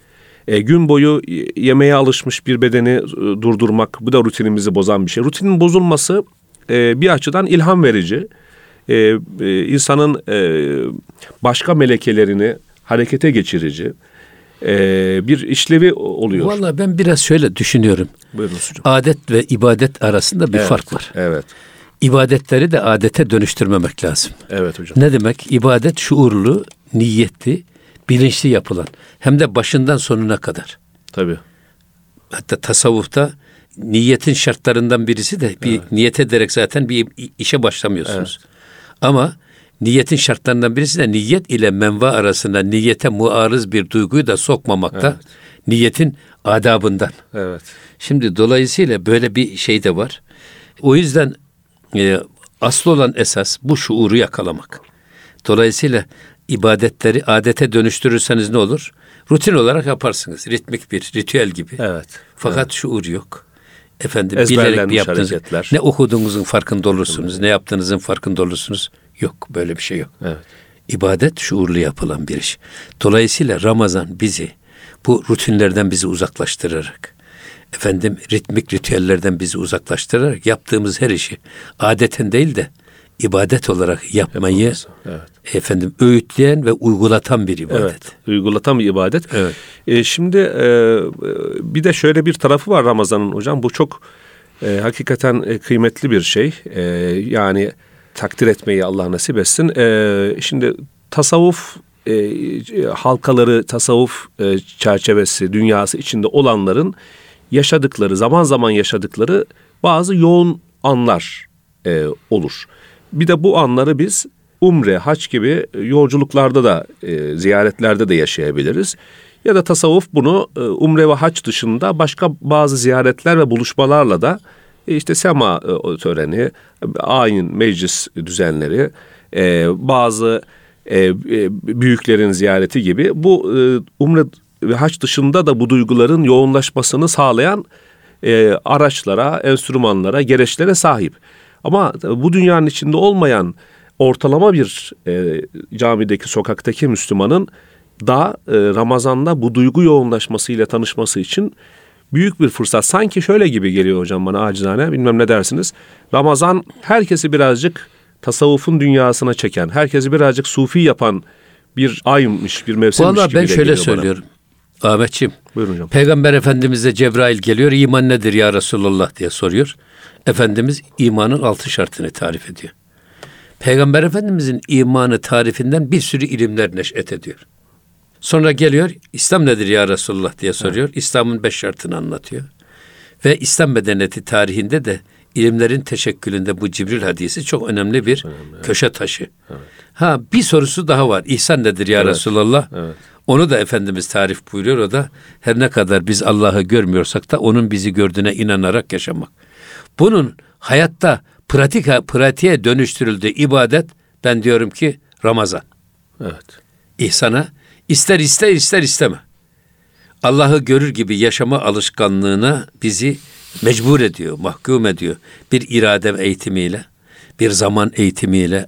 Gün boyu yemeğe alışmış bir bedeni durdurmak, bu da rutinimizi bozan bir şey. Rutinin bozulması bir açıdan ilham verici. İnsanın başka melekelerini harekete geçirici bir işlevi oluyor. Vallahi ben biraz şöyle düşünüyorum. Buyurun hocam. Adet ve ibadet arasında bir fark var. Evet. İbadetleri de adete dönüştürmemek lazım. Evet hocam. Ne demek? İbadet şuurlu, niyetli, bilinçli yapılan. Hem de başından sonuna kadar. Tabii. Hatta tasavvufta niyetin şartlarından birisi de bir niyet ederek zaten bir işe başlamıyorsunuz. Evet. Ama niyetin şartlarından birisi de niyet ile menva arasında niyete muarız bir duyguyu da sokmamakta. Evet. Niyetin adabından. Evet. Şimdi dolayısıyla böyle bir şey de var. O yüzden asıl olan esas bu şuuru yakalamak. Dolayısıyla ibadetleri adete dönüştürürseniz ne olur? Rutin olarak yaparsınız. Ritmik bir ritüel gibi. Evet. Fakat şuur yok. Efendim bilerek bir yaptığınız, ne okuduğunuzun farkında olursunuz, ne yaptığınızın farkında olursunuz. Yok, böyle bir şey yok. Evet. İbadet şuurlu yapılan bir iş. Dolayısıyla Ramazan bizi bu rutinlerden bizi uzaklaştırarak, ritmik ritüellerden bizi uzaklaştırarak yaptığımız her işi adeten değil de ibadet olarak yapmayı öğütleyen ve uygulatan bir ibadet. Evet, uygulatan bir ibadet. Evet. Şimdi bir de şöyle bir tarafı var Ramazan'ın hocam. Bu çok hakikaten kıymetli bir şey. Yani takdir etmeyi Allah nasip etsin. Şimdi tasavvuf halkaları, tasavvuf çerçevesi, dünyası içinde olanların yaşadıkları, zaman zaman yaşadıkları bazı yoğun anlar olur. Bir de bu anları biz umre, hac gibi yolculuklarda da, ziyaretlerde de yaşayabiliriz. Ya da tasavvuf bunu umre ve hac dışında başka bazı ziyaretler ve buluşmalarla da işte sema töreni, ayin, meclis düzenleri, bazı büyüklerin ziyareti gibi bu umre ve hac dışında da bu duyguların yoğunlaşmasını sağlayan araçlara, enstrümanlara, gereçlere sahip. Ama bu dünyanın içinde olmayan ortalama bir camideki, sokaktaki Müslümanın da Ramazan'da bu duygu yoğunlaşmasıyla tanışması için büyük bir fırsat. Sanki şöyle gibi geliyor hocam bana acizane, bilmem ne dersiniz. Ramazan herkesi birazcık tasavvufun dünyasına çeken, herkesi birazcık sufi yapan bir aymış, bir mevsimmiş gibi geliyor bana. Vallahi ben şöyle söylüyorum. Ahmetciğim, buyurun hocam. Peygamber Efendimiz'e Cebrail geliyor, iman nedir ya Resulallah diye soruyor. Efendimiz imanın 6 şartını tarif ediyor. Peygamber Efendimiz'in imanı tarifinden bir sürü ilimler neş'et ediyor. Sonra geliyor, İslam nedir ya Resulallah diye soruyor. Evet. İslam'ın 5 şartını anlatıyor. Ve İslam medeniyeti tarihinde de ilimlerin teşekkülünde bu Cibril hadisi çok önemli bir köşe taşı. Evet. Bir sorusu daha var. İhsan nedir ya Resulallah? Evet. Onu da Efendimiz tarif buyuruyor. O da her ne kadar biz Allah'ı görmüyorsak da onun bizi gördüğüne inanarak yaşamak. Bunun hayatta pratiğe dönüştürüldüğü ibadet, ben diyorum ki Ramazan. Evet. İhsana ister isteme. Allah'ı görür gibi yaşama alışkanlığına bizi mecbur ediyor, mahkum ediyor. Bir irade eğitimiyle, bir zaman eğitimiyle,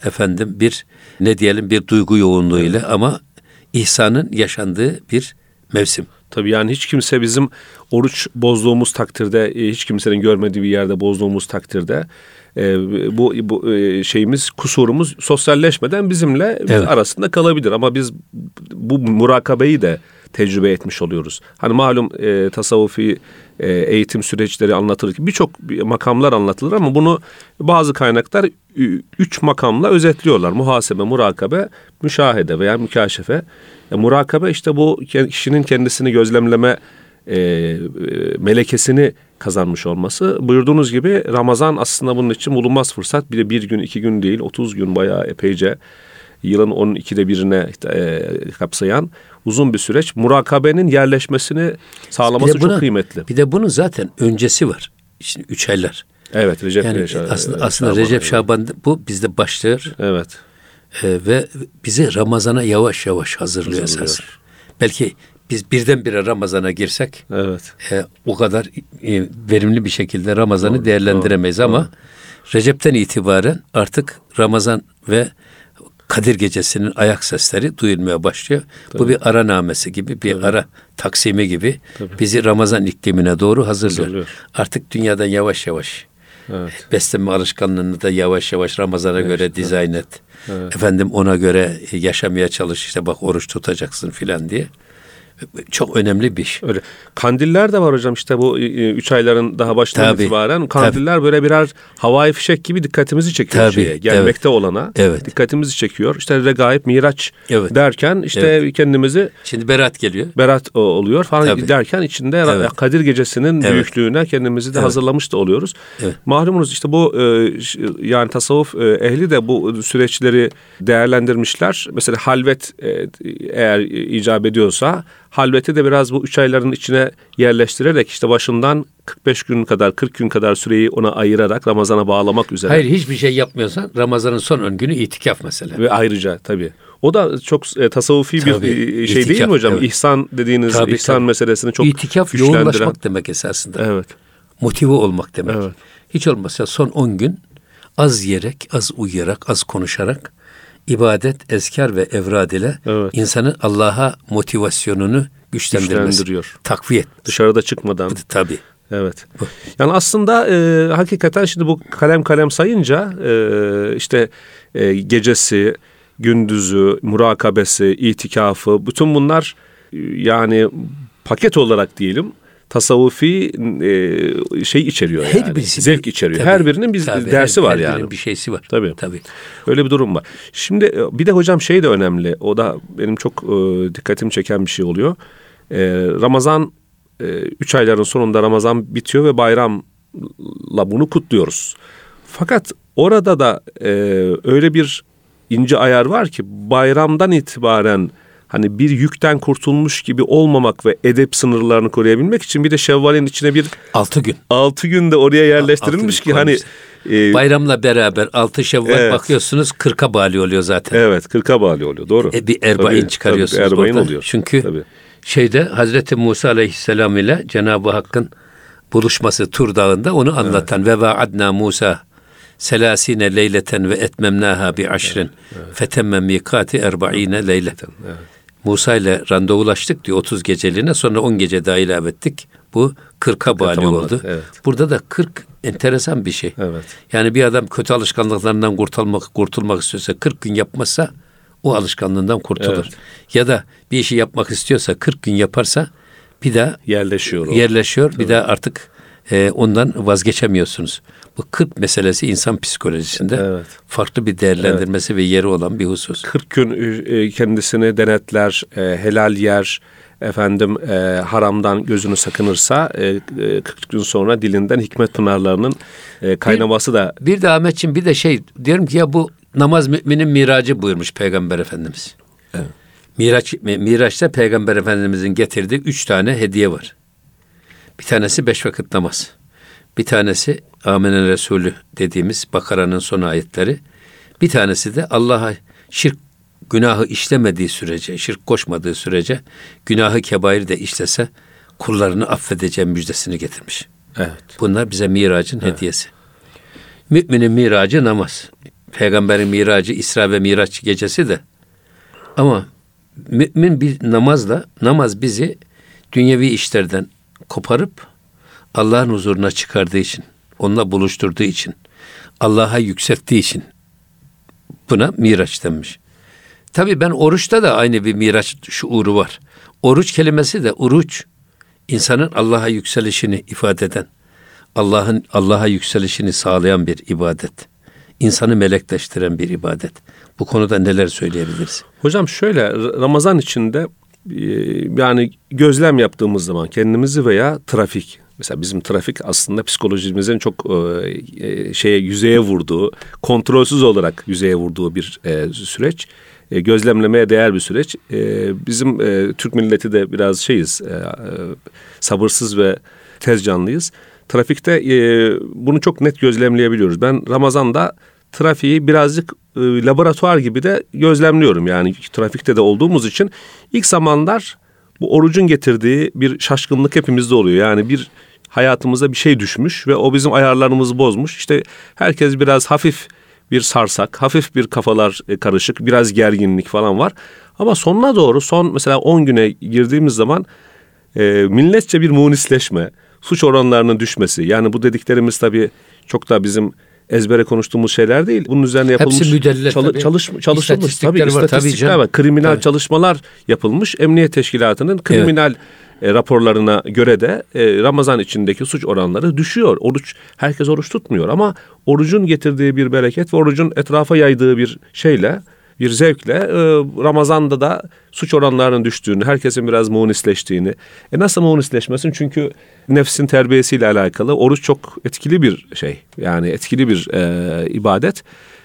bir duygu yoğunluğuyla, ama ihsanın yaşandığı bir mevsim. Tabii yani hiç kimse bizim oruç bozduğumuz takdirde, hiç kimsenin görmediği bir yerde bozduğumuz takdirde bu şeyimiz, kusurumuz sosyalleşmeden bizimle arasında kalabilir. Ama biz bu murakabeyi de tecrübe etmiş oluyoruz. Hani malum tasavvufi eğitim süreçleri anlatılır, birçok makamlar anlatılır ama bunu bazı kaynaklar 3 makamla özetliyorlar. Muhasebe, murakabe, müşahede veya mükaşefe. Murakabe işte bu kişinin kendisini gözlemleme melekesini kazanmış olması. Buyurduğunuz gibi Ramazan aslında bunun için bulunmaz fırsat. Bir de 1 gün 2 gün değil, 30 gün bayağı epeyce, yılın 12'de 1'ine kapsayan uzun bir süreç. Murakabenin yerleşmesini sağlaması çok kıymetli. Bir de bunun zaten öncesi var. Şimdi 3 aylar. Evet, Recep aslında Recep Şaban bu bizde başlıyor. Evet. Ve bizi Ramazan'a yavaş yavaş hazırlıyor esas. Belki biz birdenbire Ramazan'a girsek o kadar verimli bir şekilde Ramazan'ı değerlendiremeyiz ama Recep'ten itibaren artık Ramazan ve Kadir Gecesi'nin ayak sesleri duyulmaya başlıyor. Tabii. Bu bir ara namesi gibi, bir ara taksimi gibi bizi Ramazan iklimine doğru hazırlıyor. Artık dünyadan yavaş yavaş beslenme alışkanlığını da yavaş yavaş Ramazan'a göre dizayn et. Efendim ona göre yaşamaya çalış. İşte bak oruç tutacaksın filan diye. Çok önemli bir iş. Öyle. Kandiller de var hocam, işte bu 3 ayların daha başından itibaren kandiller böyle birer havai fişek gibi dikkatimizi çekiyor gelmekte olana. Dikkatimizi çekiyor. İşte Regaib, Miraç derken işte kendimizi şimdi Berat geliyor. Berat oluyor falan derken içinde Kadir Gecesi'nin büyüklüğüne kendimizi de hazırlamış da oluyoruz. Malumunuz işte bu yani tasavvuf ehli de bu süreçleri değerlendirmişler. Mesela halvet eğer icap ediyorsa halveti de biraz bu 3 ayların içine yerleştirerek işte başından 45 gün kadar 40 gün kadar süreyi ona ayırarak Ramazan'a bağlamak üzere. Hayır, hiçbir şey yapmıyorsan Ramazan'ın son 10 günü itikaf mesela. Ve ayrıca tabii. O da çok tasavvufi bir şey değil mi hocam? İhsan dediğiniz ihsan meselesini çok İtikaf güçlendiren. yoğunlaşmak demek esasında. Evet. Motive olmak demek. Hiç olmazsa son 10 gün az yiyerek, az uyuyarak, az konuşarak ibadet, ezkar ve evrad ile insanı Allah'a motivasyonunu güçlendiriyor. Takviye. Dışarıda çıkmadan. Tabii. Evet. Yani aslında hakikaten şimdi bu kalem sayınca işte gecesi, gündüzü, murakabesi, itikafı, bütün bunlar yani paket olarak diyelim tasavvufi şey içeriyor yani. Zevk içeriyor. Tabii, her birinin bir dersi var yani. Bir şeysi var. Tabii. Öyle bir durum var. Şimdi bir de hocam şey de önemli. O da benim çok dikkatimi çeken bir şey oluyor. Ramazan 3 ayların sonunda Ramazan bitiyor ve bayramla bunu kutluyoruz. Fakat orada da öyle bir ince ayar var ki bayramdan itibaren hani bir yükten kurtulmuş gibi olmamak ve edep sınırlarını koruyabilmek için bir de Şevval'in içine bir 6 gün. 6 gün de oraya yerleştirilmiş ki hani bayramla beraber 6 Şevval bakıyorsunuz 40'a bali oluyor zaten. Evet, 40'a bali oluyor. Doğru. Bir erbain çıkarıyorsunuz erbain orada. Oluyor. Çünkü şeyde Hazreti Musa Aleyhisselam ile Cenab-ı Hakk'ın buluşması Tur Dağı'nda onu anlatan ve vaadna Musa selasine leyleten ve etmemnaha bi aşrin fetemme mikati erba'ine leyleten. Musa ile randevulaştık diyor 30 geceliğine, sonra 10 gece daha ilave ettik. Bu 40'a bali oldu. Burada da 40 enteresan bir şey. Yani bir adam kötü alışkanlıklarından kurtulmak istiyorsa 40 gün yapmazsa o alışkanlığından kurtulur. Ya da bir işi yapmak istiyorsa 40 gün yaparsa bir daha yerleşiyor. Bir daha artık ondan vazgeçemiyorsunuz. Bu 40 meselesi insan psikolojisinde farklı bir değerlendirmesi ve yeri olan bir husus. 40 gün kendisini denetler, helal yer, haramdan gözünü sakınırsa 40 gün sonra dilinden hikmet pınarlarının kaynaması da. Bir de Ahmetciğim bir de diyorum ki ya bu namaz müminin miracı buyurmuş Peygamber Efendimiz. Miraç'ta Peygamber Efendimizin getirdiği 3 tane hediye var. Bir tanesi 5 vakit namaz. Bir tanesi Âmene Resulü dediğimiz Bakara'nın son ayetleri. Bir tanesi de Allah'a şirk günahı işlemediği sürece, şirk koşmadığı sürece günahı kebair de işlese kullarını affedeceğim müjdesini getirmiş. Bunlar bize miracın hediyesi. Müminin miracı namaz. Peygamberin miracı İsra ve Miraç gecesi de. Ama mümin bir namaz bizi dünyevi işlerden koparıp Allah'ın huzuruna çıkardığı için, onunla buluşturduğu için, Allah'a yükselttiği için buna miraç denmiş. Tabii ben oruçta da aynı bir miraç şuuru var. Oruç kelimesi de uruç, insanın Allah'a yükselişini ifade eden, Allah'a yükselişini sağlayan bir ibadet. İnsanı melekleştiren bir ibadet. Bu konuda neler söyleyebiliriz? Hocam şöyle, Ramazan içinde yani gözlem yaptığımız zaman kendimizi veya trafik, mesela bizim trafik aslında psikolojimizin çok yüzeye vurduğu, kontrolsüz olarak yüzeye vurduğu bir süreç. Gözlemlemeye değer bir süreç. Bizim Türk milleti de biraz sabırsız ve tez canlıyız. Trafikte bunu çok net gözlemleyebiliyoruz. Ben Ramazan'da trafiği birazcık laboratuvar gibi de gözlemliyorum. Yani trafikte de olduğumuz için ilk zamanlar bu orucun getirdiği bir şaşkınlık hepimizde oluyor. Yani bir hayatımıza bir şey düşmüş ve o bizim ayarlarımızı bozmuş. İşte herkes biraz hafif bir sarsak, hafif bir kafalar karışık, biraz gerginlik falan var. Ama sonuna doğru son mesela 10 güne girdiğimiz zaman milletçe bir munisleşme, suç oranlarının düşmesi. Yani bu dediklerimiz tabii çok da bizim ezbere konuştuğumuz şeyler değil. Bunun üzerine yapılmış hepsi müdellel, çalışılmış tabii istatistikler var. Kriminal çalışmalar yapılmış. Emniyet Teşkilatı'nın kriminal raporlarına göre de Ramazan içindeki suç oranları düşüyor. Herkes oruç tutmuyor ama orucun getirdiği bir bereket ve orucun etrafa yaydığı bir şeyle, bir zevkle Ramazan'da da suç oranlarının düştüğünü, herkesin biraz munisleştiğini. Nasıl munisleşmesin? Çünkü nefsin terbiyesiyle alakalı oruç çok etkili bir şey. Yani etkili bir ibadet.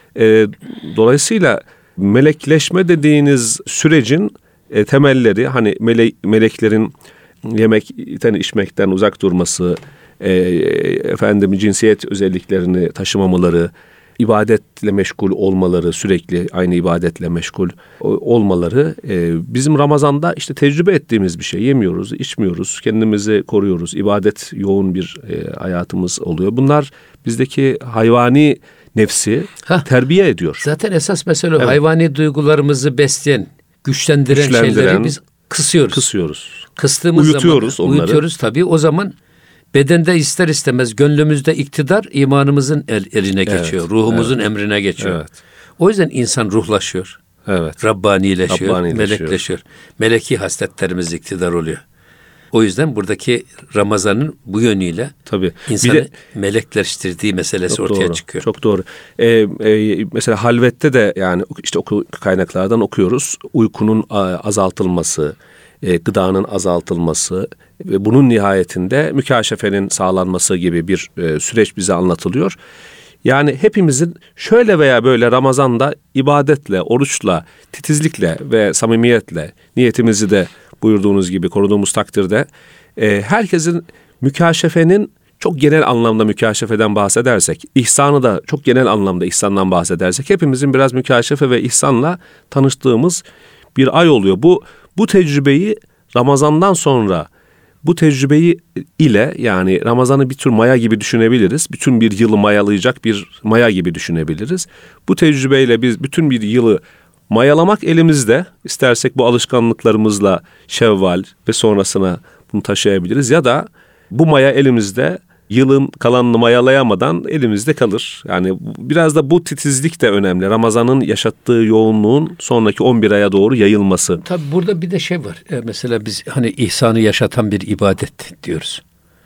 Dolayısıyla melekleşme dediğiniz sürecin temelleri, hani meleklerin yemekten içmekten uzak durması, cinsiyet özelliklerini taşımamaları, ibadetle meşgul olmaları, sürekli aynı ibadetle meşgul olmaları bizim Ramazan'da işte tecrübe ettiğimiz bir şey. Yemiyoruz, içmiyoruz, kendimizi koruyoruz. İbadet yoğun bir hayatımız oluyor. Bunlar bizdeki hayvani nefsi terbiye ediyor. Zaten esas mesele hayvani duygularımızı besleyen, güçlendiren şeyleri biz kısıyoruz. Kıstığımız uyutuyoruz zaman onları. Uyutuyoruz tabii. O zaman bedende ister istemez gönlümüzde iktidar imanımızın eline geçiyor. Ruhumuzun emrine geçiyor. Evet. O yüzden insan ruhlaşıyor. Evet. Rabbanileşiyor, melekleşiyor. Meleki hasletlerimiz iktidar oluyor. O yüzden buradaki Ramazan'ın bu yönüyle insanı melekleştirdiği meselesi ortaya çıkıyor. Çok doğru. Mesela halvette de yani işte kaynaklardan okuyoruz. Uykunun azaltılması, gıdanın azaltılması ve bunun nihayetinde mükaşefenin sağlanması gibi bir süreç bize anlatılıyor. Yani hepimizin şöyle veya böyle Ramazan'da ibadetle, oruçla, titizlikle ve samimiyetle niyetimizi de buyurduğunuz gibi koruduğumuz takdirde herkesin mükaşefenin çok genel anlamda mükaşefeden bahsedersek, ihsanı da çok genel anlamda ihsandan bahsedersek hepimizin biraz mükaşefe ve ihsanla tanıştığımız bir ay oluyor. Bu tecrübeyi Ramazan'dan sonra bu tecrübeyi ile yani Ramazan'ı bir tür maya gibi düşünebiliriz. Bütün bir yılı mayalayacak bir maya gibi düşünebiliriz. Bu tecrübeyle biz bütün bir yılı mayalamak elimizde. İstersek bu alışkanlıklarımızla Şevval ve sonrasına bunu taşıyabiliriz. Ya da bu maya elimizde yılın kalanını mayalayamadan elimizde kalır. Yani biraz da bu titizlik de önemli. Ramazan'ın yaşattığı yoğunluğun sonraki 11 aya doğru yayılması. Tabii burada bir de şey var. Mesela biz hani ihsanı yaşatan bir ibadet diyoruz.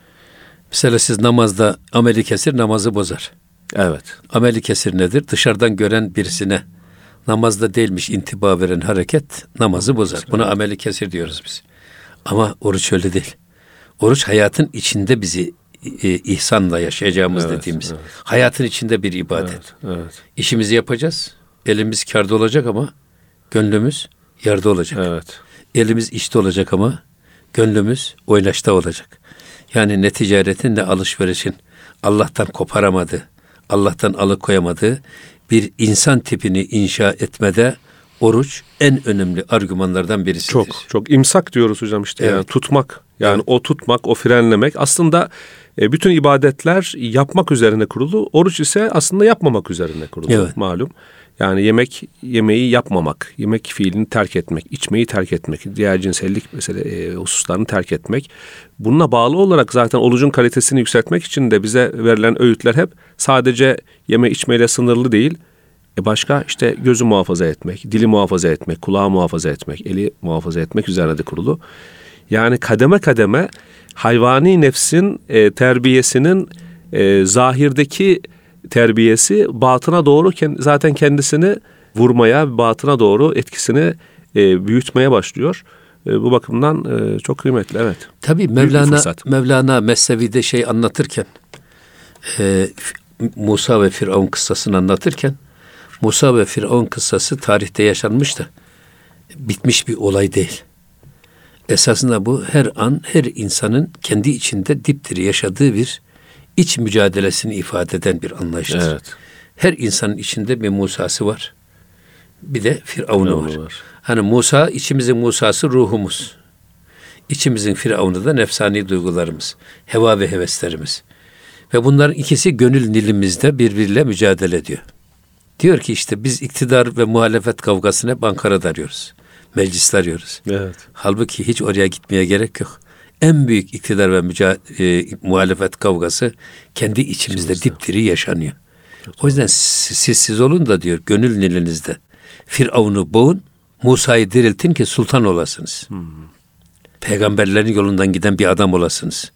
Mesela siz namazda ameli kesir namazı bozar. Evet. Ameli kesir nedir? Dışarıdan gören birisine namazda değilmiş intiba veren hareket namazı bozar. Buna ameli kesir diyoruz biz. Ama oruç öyle değil. Oruç hayatın içinde bizi ihsanla yaşayacağımız dediğimiz. Evet. Hayatın içinde bir ibadet. Evet. İşimizi yapacağız. Elimiz kârda olacak ama gönlümüz yerde olacak. Evet. Elimiz işte olacak ama gönlümüz oynaşta olacak. Yani ne ticaretin ne alışverişin Allah'tan koparamadığı, Allah'tan alıkoyamadığı bir insan tipini inşa etmede oruç en önemli argümanlardan birisidir. Çok imsak diyoruz hocam işte. Evet. Yani tutmak. Yani o tutmak, o frenlemek aslında bütün ibadetler yapmak üzerine kurulu. Oruç ise aslında yapmamak üzerine kurulu malum. Yani yemeği yapmamak, yemek fiilini terk etmek, içmeyi terk etmek, diğer cinsellik hususlarını terk etmek. Bununla bağlı olarak zaten orucun kalitesini yükseltmek için de bize verilen öğütler hep sadece yeme içmeyle sınırlı değil. Başka işte gözü muhafaza etmek, dili muhafaza etmek, kulağı muhafaza etmek, eli muhafaza etmek üzerine de kurulu. Yani kademe kademe hayvani nefsin terbiyesinin zahirdeki terbiyesi batına doğru zaten kendisini vurmaya, batına doğru etkisini büyütmeye başlıyor. Bu bakımdan çok kıymetli, evet. Tabii Mevlana Mesnevi'de anlatırken, Musa ve Firavun kıssasını anlatırken, Musa ve Firavun kıssası tarihte yaşanmış da bitmiş bir olay değil. Esasında bu her an her insanın kendi içinde dipdiri yaşadığı bir iç mücadelesini ifade eden bir anlayıştır. Evet. Her insanın içinde bir Musa'sı var. Bir de Firavun'u var. Hani Musa, içimizin Musa'sı ruhumuz. İçimizin Firavun'u da nefsani duygularımız, heva ve heveslerimiz. Ve bunların ikisi gönül nilimizde birbiriyle mücadele ediyor. Diyor ki işte biz iktidar ve muhalefet kavgasını hep Ankara'da arıyoruz. Mecliste arıyoruz. Evet. Halbuki hiç oraya gitmeye gerek yok. En büyük iktidar ve muhalefet kavgası kendi içimizde dipdiri yaşanıyor. O yüzden siz olun da diyor gönül nilinizde Firavun'u boğun, Musa'yı diriltin ki sultan olasınız. Peygamberlerin yolundan giden bir adam olasınız.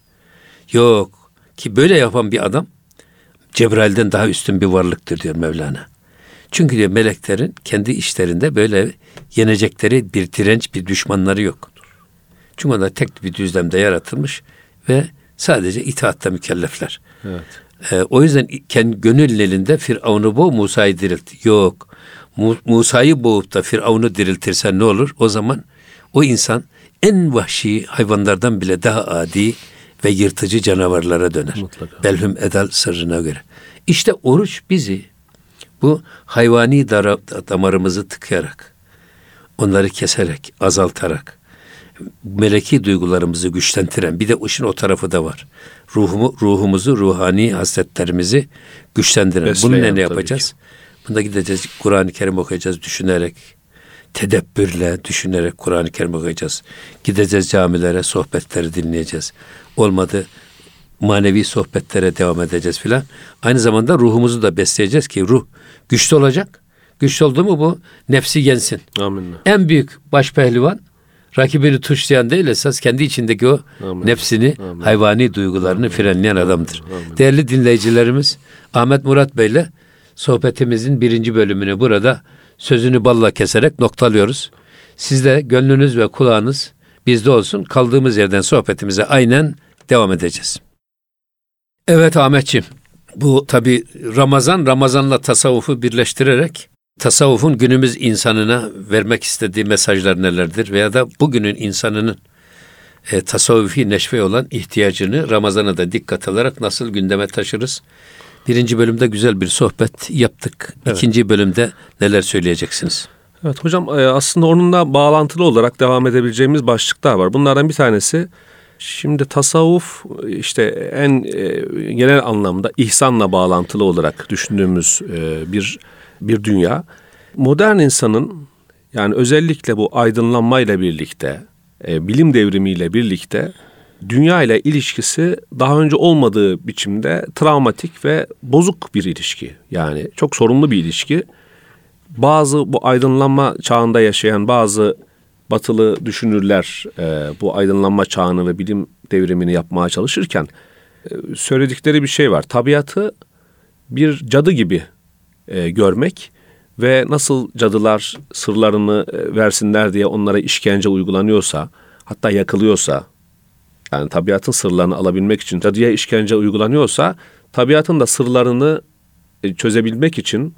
Yok ki böyle yapan bir adam Cebrail'den daha üstün bir varlıktır diyor Mevlana. Çünkü diyor meleklerin kendi işlerinde böyle yenecekleri bir direnç, bir düşmanları yok. Çünkü onlar tek bir düzlemde yaratılmış ve sadece itaatta mükellefler. Evet. O yüzden gönül elinde Firavun'u boğ, Musa'yı dirilt. Yok. Musa'yı boğup da Firavun'u diriltirsen ne olur? O zaman o insan en vahşi hayvanlardan bile daha adi ve yırtıcı canavarlara döner. Mutlaka. Belhum edal sırrına göre. İşte oruç bizi bu hayvani damarımızı tıkayarak, onları keserek, azaltarak, meleki duygularımızı güçlendiren, bir de işin o tarafı da var. Ruhumuzu, ruhani hasletlerimizi güçlendiren. Besleyen, bununla ne yapacağız? Bunda gideceğiz, Kur'an-ı Kerim okuyacağız, düşünerek, tedebbürle, düşünerek Kur'an-ı Kerim okuyacağız. Gideceğiz camilere, sohbetleri dinleyeceğiz. Olmadı, manevi sohbetlere devam edeceğiz filan. Aynı zamanda ruhumuzu da besleyeceğiz ki ruh güçlü olacak. Güçlü oldu mu bu nefsi yensin. Amin. En büyük başpehlivan rakibini tuşlayan değil, esas kendi içindeki o nefsini, hayvani duygularını frenleyen adamdır. Değerli dinleyicilerimiz, Ahmet Murat Bey'le sohbetimizin 1. bölümünü burada sözünü balla keserek noktalıyoruz. Siz de gönlünüz ve kulağınız bizde olsun. Kaldığımız yerden sohbetimize aynen devam edeceğiz. Evet Ahmetciğim, bu tabii Ramazan'la tasavvufu birleştirerek tasavvufun günümüz insanına vermek istediği mesajlar nelerdir veya da bugünün insanının tasavvufi neşve olan ihtiyacını Ramazan'a da dikkat alarak nasıl gündeme taşırız? 1. bölümde güzel bir sohbet yaptık. Evet. 2. bölümde neler söyleyeceksiniz? Evet hocam, aslında onunla bağlantılı olarak devam edebileceğimiz başlıklar var. Bunlardan bir tanesi, şimdi tasavvuf işte en genel anlamda ihsanla bağlantılı olarak düşündüğümüz bir dünya. Modern insanın, yani özellikle bu aydınlanmayla birlikte, bilim devrimiyle birlikte dünya ile ilişkisi daha önce olmadığı biçimde travmatik ve bozuk bir ilişki. Yani çok sorunlu bir ilişki. Bazı bu aydınlanma çağında yaşayan bazı batılı düşünürler bu aydınlanma çağını ve bilim devrimini yapmaya çalışırken söyledikleri bir şey var. Tabiatı bir cadı gibi görmek ve nasıl cadılar sırlarını versinler diye onlara işkence uygulanıyorsa, hatta yakılıyorsa, yani tabiatın sırlarını alabilmek için cadıya işkence uygulanıyorsa, tabiatın da sırlarını çözebilmek için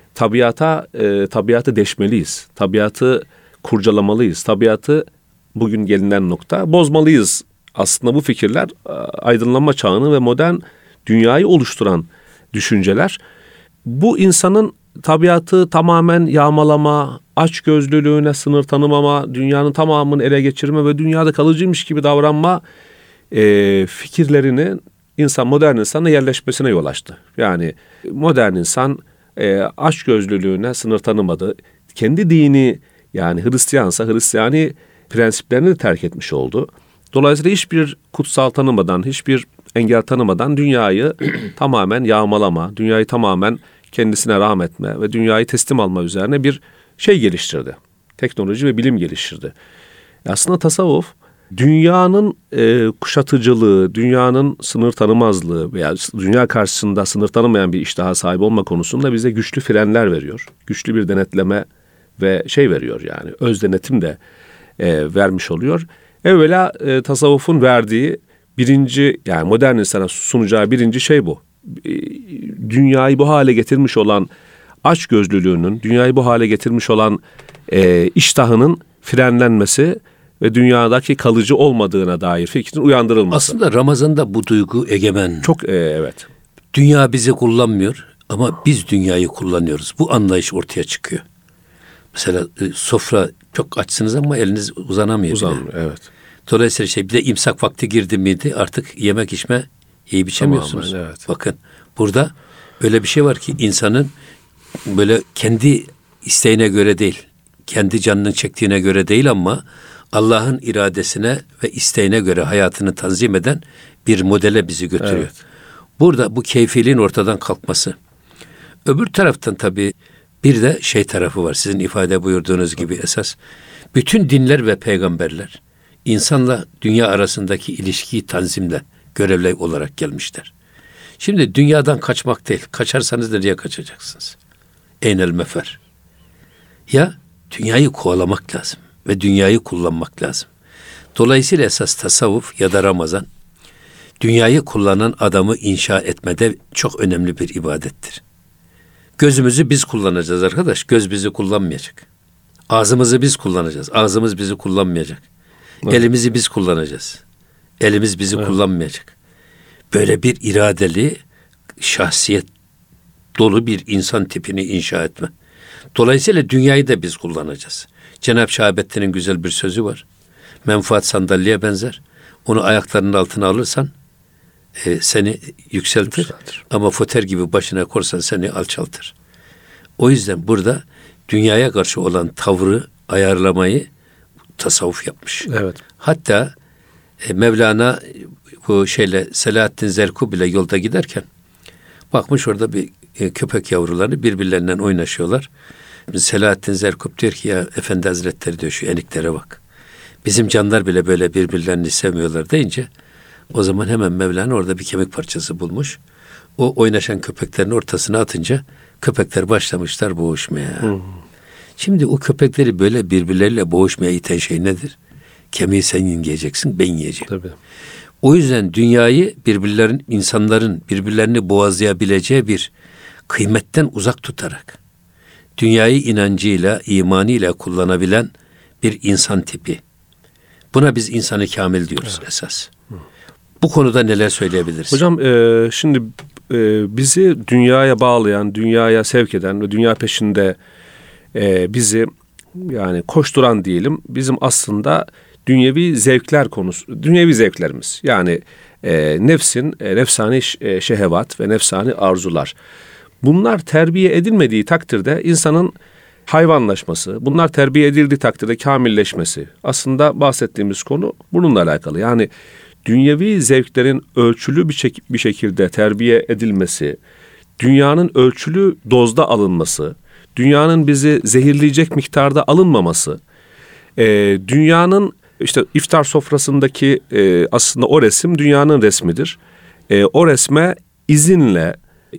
tabiatı deşmeliyiz. Tabiatı kurcalamalıyız. Tabiatı, bugün gelinen nokta, bozmalıyız. Aslında bu fikirler aydınlanma çağını ve modern dünyayı oluşturan düşünceler. Bu insanın tabiatı tamamen yağmalama, açgözlülüğüne sınır tanımama, dünyanın tamamını ele geçirme ve dünyada kalıcıymış gibi davranma fikirlerinin modern insanla yerleşmesine yol açtı. Yani modern insan açgözlülüğüne sınır tanımadı. Kendi dini, yani Hristiyansa Hristiyani prensiplerini de terk etmiş oldu. Dolayısıyla hiçbir kutsal tanımadan, hiçbir engel tanımadan dünyayı tamamen yağmalama, dünyayı tamamen kendisine rahmetme ve dünyayı teslim alma üzerine bir şey geliştirdi. Teknoloji ve bilim geliştirdi. Aslında tasavvuf, dünyanın kuşatıcılığı, dünyanın sınır tanımazlığı veya dünya karşısında sınır tanımayan bir iştaha sahip olma konusunda bize güçlü frenler veriyor. Güçlü bir denetleme ve veriyor, yani öz denetim de vermiş oluyor. Evvela tasavvufun verdiği birinci, yani modern insana sunacağı birinci şey bu. Dünyayı bu hale getirmiş olan açgözlülüğünün, dünyayı bu hale getirmiş olan iştahının frenlenmesi ve dünyadaki kalıcı olmadığına dair fikrin uyandırılması. Aslında Ramazan'da bu duygu egemen. Çok evet. Dünya bizi kullanmıyor ama biz dünyayı kullanıyoruz. Bu anlayış ortaya çıkıyor. Mesela sofra, çok açsınız ama eliniz uzanamıyor. Uzanmıyor, evet. Dolayısıyla bir de imsak vakti girdi miydi artık yemek içme yiyip içemiyorsunuz. Tamamen, evet. Bakın burada öyle bir şey var ki insanın böyle kendi isteğine göre değil, kendi canının çektiğine göre değil ama Allah'ın iradesine ve isteğine göre hayatını tanzim eden bir modele bizi götürüyor. Evet. Burada bu keyfiliğin ortadan kalkması. Öbür taraftan tabii bir de şey tarafı var. Sizin ifade buyurduğunuz gibi esas. Bütün dinler ve peygamberler insanla dünya arasındaki ilişkiyi tanzimle görevli olarak gelmişler. Şimdi dünyadan kaçmak değil. Kaçarsanız nereye kaçacaksınız? Eynel mefer. Ya dünyayı kovalamak lazım ve dünyayı kullanmak lazım. Dolayısıyla esas tasavvuf ya da Ramazan dünyayı kullanan adamı inşa etmede çok önemli bir ibadettir. Gözümüzü biz kullanacağız arkadaş. Göz bizi kullanmayacak. Ağzımızı biz kullanacağız. Ağzımız bizi kullanmayacak. Evet. Elimizi biz kullanacağız. Elimiz bizi kullanmayacak. Böyle bir iradeli, şahsiyet dolu bir insan tipini inşa etme. Dolayısıyla dünyayı da biz kullanacağız. Cenab-ı Şahabettin'in güzel bir sözü var. Menfaat sandalyeye benzer. Onu ayaklarının altına alırsan seni yükseltir. Ama foter gibi başına korsan seni alçaltır. O yüzden burada dünyaya karşı olan tavrı ayarlamayı tasavvuf yapmış. Evet. Hatta Mevlana bu Selahaddin Zerkub ile yolda giderken bakmış orada bir köpek yavruları birbirlerinden oynaşıyorlar. Selahaddin Zerkub diyor ki ya Efendi Hazretleri diyor şu eniklere bak. Bizim canlar bile böyle birbirlerini sevmiyorlar deyince o zaman hemen Mevlana orada bir kemik parçası bulmuş. O oynaşan köpeklerin ortasına atınca köpekler başlamışlar boğuşmaya. Şimdi o köpekleri böyle birbirleriyle boğuşmaya iten şey nedir? Kemiği sen yiyeceksin, ben yiyeceğim. Tabii. O yüzden dünyayı insanların birbirlerini boğazlayabileceği bir kıymetten uzak tutarak dünyayı inancıyla, imanıyla kullanabilen bir insan tipi. Buna biz insanı kamil diyoruz esas. Bu konuda neler söyleyebiliriz? Hocam şimdi bizi dünyaya bağlayan, dünyaya sevk eden ve dünya peşinde bizi yani koşturan diyelim bizim aslında dünyevi zevkler konusu, dünyevi zevklerimiz. Yani nefsani şehvat ve nefsani arzular. Bunlar terbiye edilmediği takdirde insanın hayvanlaşması, bunlar terbiye edildiği takdirde kamilleşmesi. Aslında bahsettiğimiz konu bununla alakalı. Yani dünyevi zevklerin ölçülü bir şekilde terbiye edilmesi, dünyanın ölçülü dozda alınması, dünyanın bizi zehirleyecek miktarda alınmaması, dünyanın işte iftar sofrasındaki aslında o resim dünyanın resmidir. O resme izinle,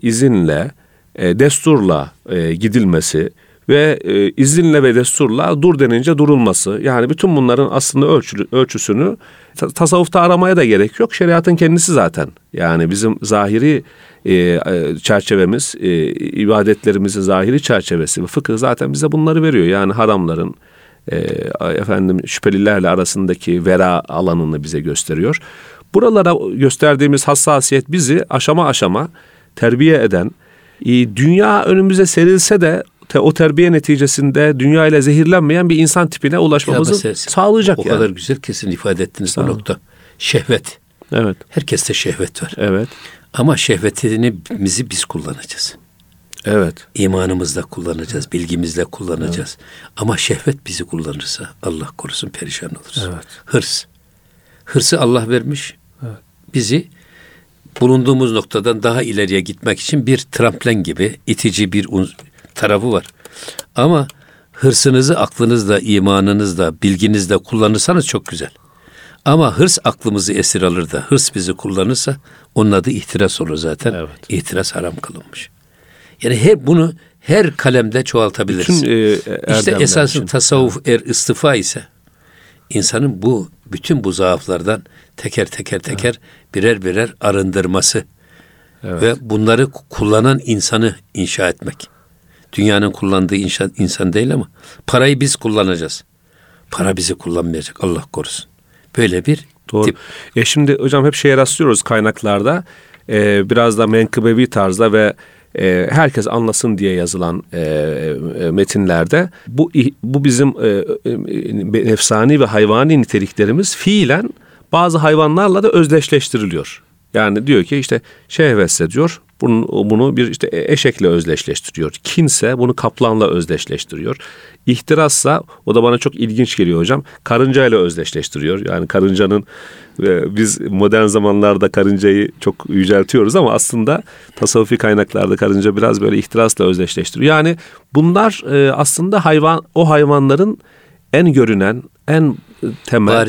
desturla gidilmesi ve izinle ve desturla dur denince durulması. Yani bütün bunların aslında ölçüsünü tasavvufta aramaya da gerek yok. Şeriatın kendisi zaten. Yani bizim zahiri çerçevemiz, ibadetlerimizin zahiri çerçevesi ve fıkıh zaten bize bunları veriyor. Yani haramların, şüphelilerle arasındaki vera alanını bize gösteriyor. Buralara gösterdiğimiz hassasiyet bizi aşama aşama terbiye eden, dünya önümüze serilse de o terbiye neticesinde dünya ile zehirlenmeyen bir insan tipine ulaşmamızı sağlayacak. O kadar güzel kesin ifade ettiniz bu nokta. Şehvet. Evet. Herkeste şehvet var. Evet. Ama şehvetimizi biz kullanacağız. Evet. İmanımızla kullanacağız, bilgimizle kullanacağız. Evet. Ama şehvet bizi kullanırsa Allah korusun perişan oluruz. Evet. Hırs. Hırsı Allah vermiş. Evet. Bizi bulunduğumuz noktadan daha ileriye gitmek için bir tramplen gibi itici bir tarafı var. Ama hırsınızı aklınızla, imanınızla, bilginizle kullanırsanız çok güzel. Ama hırs aklımızı esir alır da hırs bizi kullanırsa onun adı ihtiras olur zaten. Evet. İhtiras haram kılınmış. Yani bunu her kalemde çoğaltabiliriz. İşte esasın tasavvuf istifa ise insanın bütün bu zaaflardan teker teker birer birer arındırması ve bunları kullanan insanı inşa etmek. Dünyanın kullandığı insan değil ama parayı biz kullanacağız. Para bizi kullanmayacak Allah korusun. Böyle bir tip. Şimdi hocam hep şeye rastlıyoruz kaynaklarda. Biraz da menkıbevi tarzda ve herkes anlasın diye yazılan metinlerde bu bizim nefsani ve hayvani niteliklerimiz fiilen bazı hayvanlarla da özdeşleştiriliyor. Yani diyor ki işte şehvetse diyor bunu bir işte eşekle özdeşleştiriyor. Kinse bunu kaplanla özdeşleştiriyor. İhtirassa, o da bana çok ilginç geliyor hocam, karıncayla özdeşleştiriyor. Yani karıncanın, biz modern zamanlarda karıncayı çok yüceltiyoruz ama aslında tasavvufi kaynaklarda karınca biraz böyle ihtirasla özdeşleştiriyor. Yani bunlar aslında hayvanların en görünen, en temel,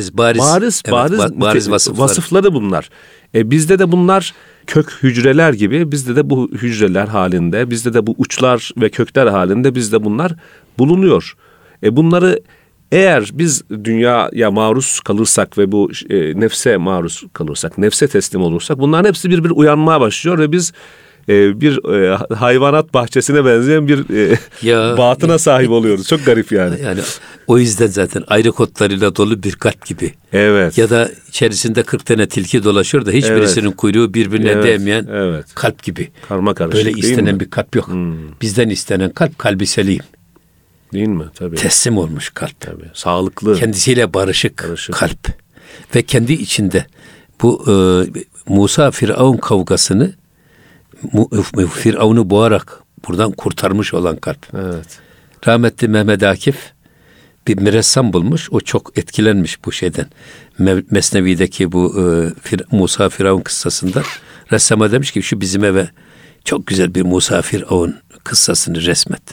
bariz vasıfları bunlar. Bizde de bunlar kök hücreler gibi, bizde de bu hücreler halinde, bizde de bu uçlar ve kökler halinde bizde bunlar bulunuyor. Bunları eğer biz dünyaya maruz kalırsak ve bu nefse maruz kalırsak, nefse teslim olursak, bunların hepsi bir uyanmaya başlıyor ve biz bir hayvanat bahçesine benzeyen bir batına sahip oluyoruz. Çok garip yani. Yani o yüzden zaten ayrı kodlarıyla dolu bir kalp gibi. Evet. Ya da içerisinde 40 tane tilki dolaşıyor da hiçbirisinin kuyruğu birbirine değmeyen kalp gibi. Karma karışık. Böyle istenen bir kalp yok. Bizden istenen kalp, kalbi selim. Değil mi? Tabii. Teslim olmuş kalp. Tabii. Sağlıklı. Kendisiyle barışık kalp. Ve kendi içinde bu Musa Firavun kavgasını, Firavun'u boğarak buradan kurtarmış olan kalp. Evet. Rahmetli Mehmet Akif bir müressam bulmuş. O çok etkilenmiş bu şeyden. Mesnevi'deki bu Musa Firavun kıssasında ressama demiş ki şu bizim eve çok güzel bir Musa Firavun kıssasını resmet.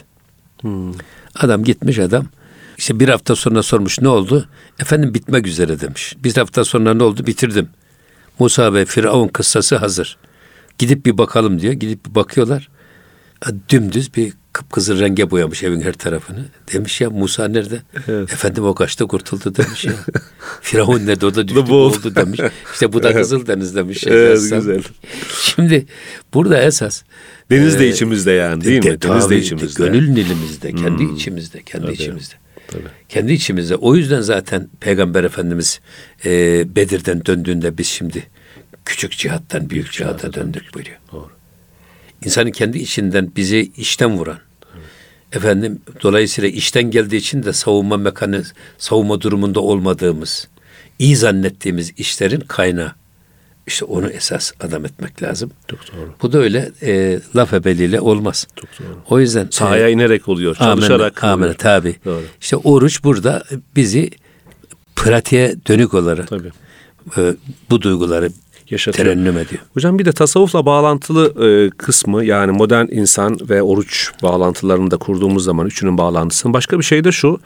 Adam gitmiş İşte bir hafta sonra sormuş ne oldu? Efendim bitmek üzere demiş. Bir hafta sonra ne oldu? Bitirdim. Musa ve Firavun kıssası hazır. Gidip bir bakalım diyor. Gidip bir bakıyorlar. Dümdüz bir kıpkızıl renge boyamış evin her tarafını. Demiş ya Musa nerede? Evet. Efendim o kaçta kurtuldu demiş ya. Firavun nerede? O da düştü oldu demiş. İşte bu da Kızıldeniz demiş. Evet, güzel. Şimdi burada esas deniz de içimizde yani değil mi? Deniz de içimizde. Gönül nilimizde, kendi içimizde, kendi içimizde. Tabii. Kendi içimizde. O yüzden zaten Peygamber Efendimiz Bedir'den döndüğünde biz şimdi küçük cihattan büyük cihata döndük buyuruyor. Doğru. İnsanın kendi içinden bizi içten vuran, efendim dolayısıyla içten geldiği için de savunma durumunda olmadığımız, iyi zannettiğimiz işlerin kaynağı. İşte onu esas adam etmek lazım. Çok doğru. Bu da öyle laf ebeliyle olmaz. Çok doğru. O yüzden sahaya inerek oluyor, çalışarak oluyor. Amin, tabii. Doğru. İşte oruç burada bizi pratiğe dönük olarak bu duyguları terennüm ediyor. Hocam bir de tasavvufla bağlantılı kısmı, yani modern insan ve oruç bağlantılarını da kurduğumuz zaman üçünün bağlantısının başka bir şey de şu.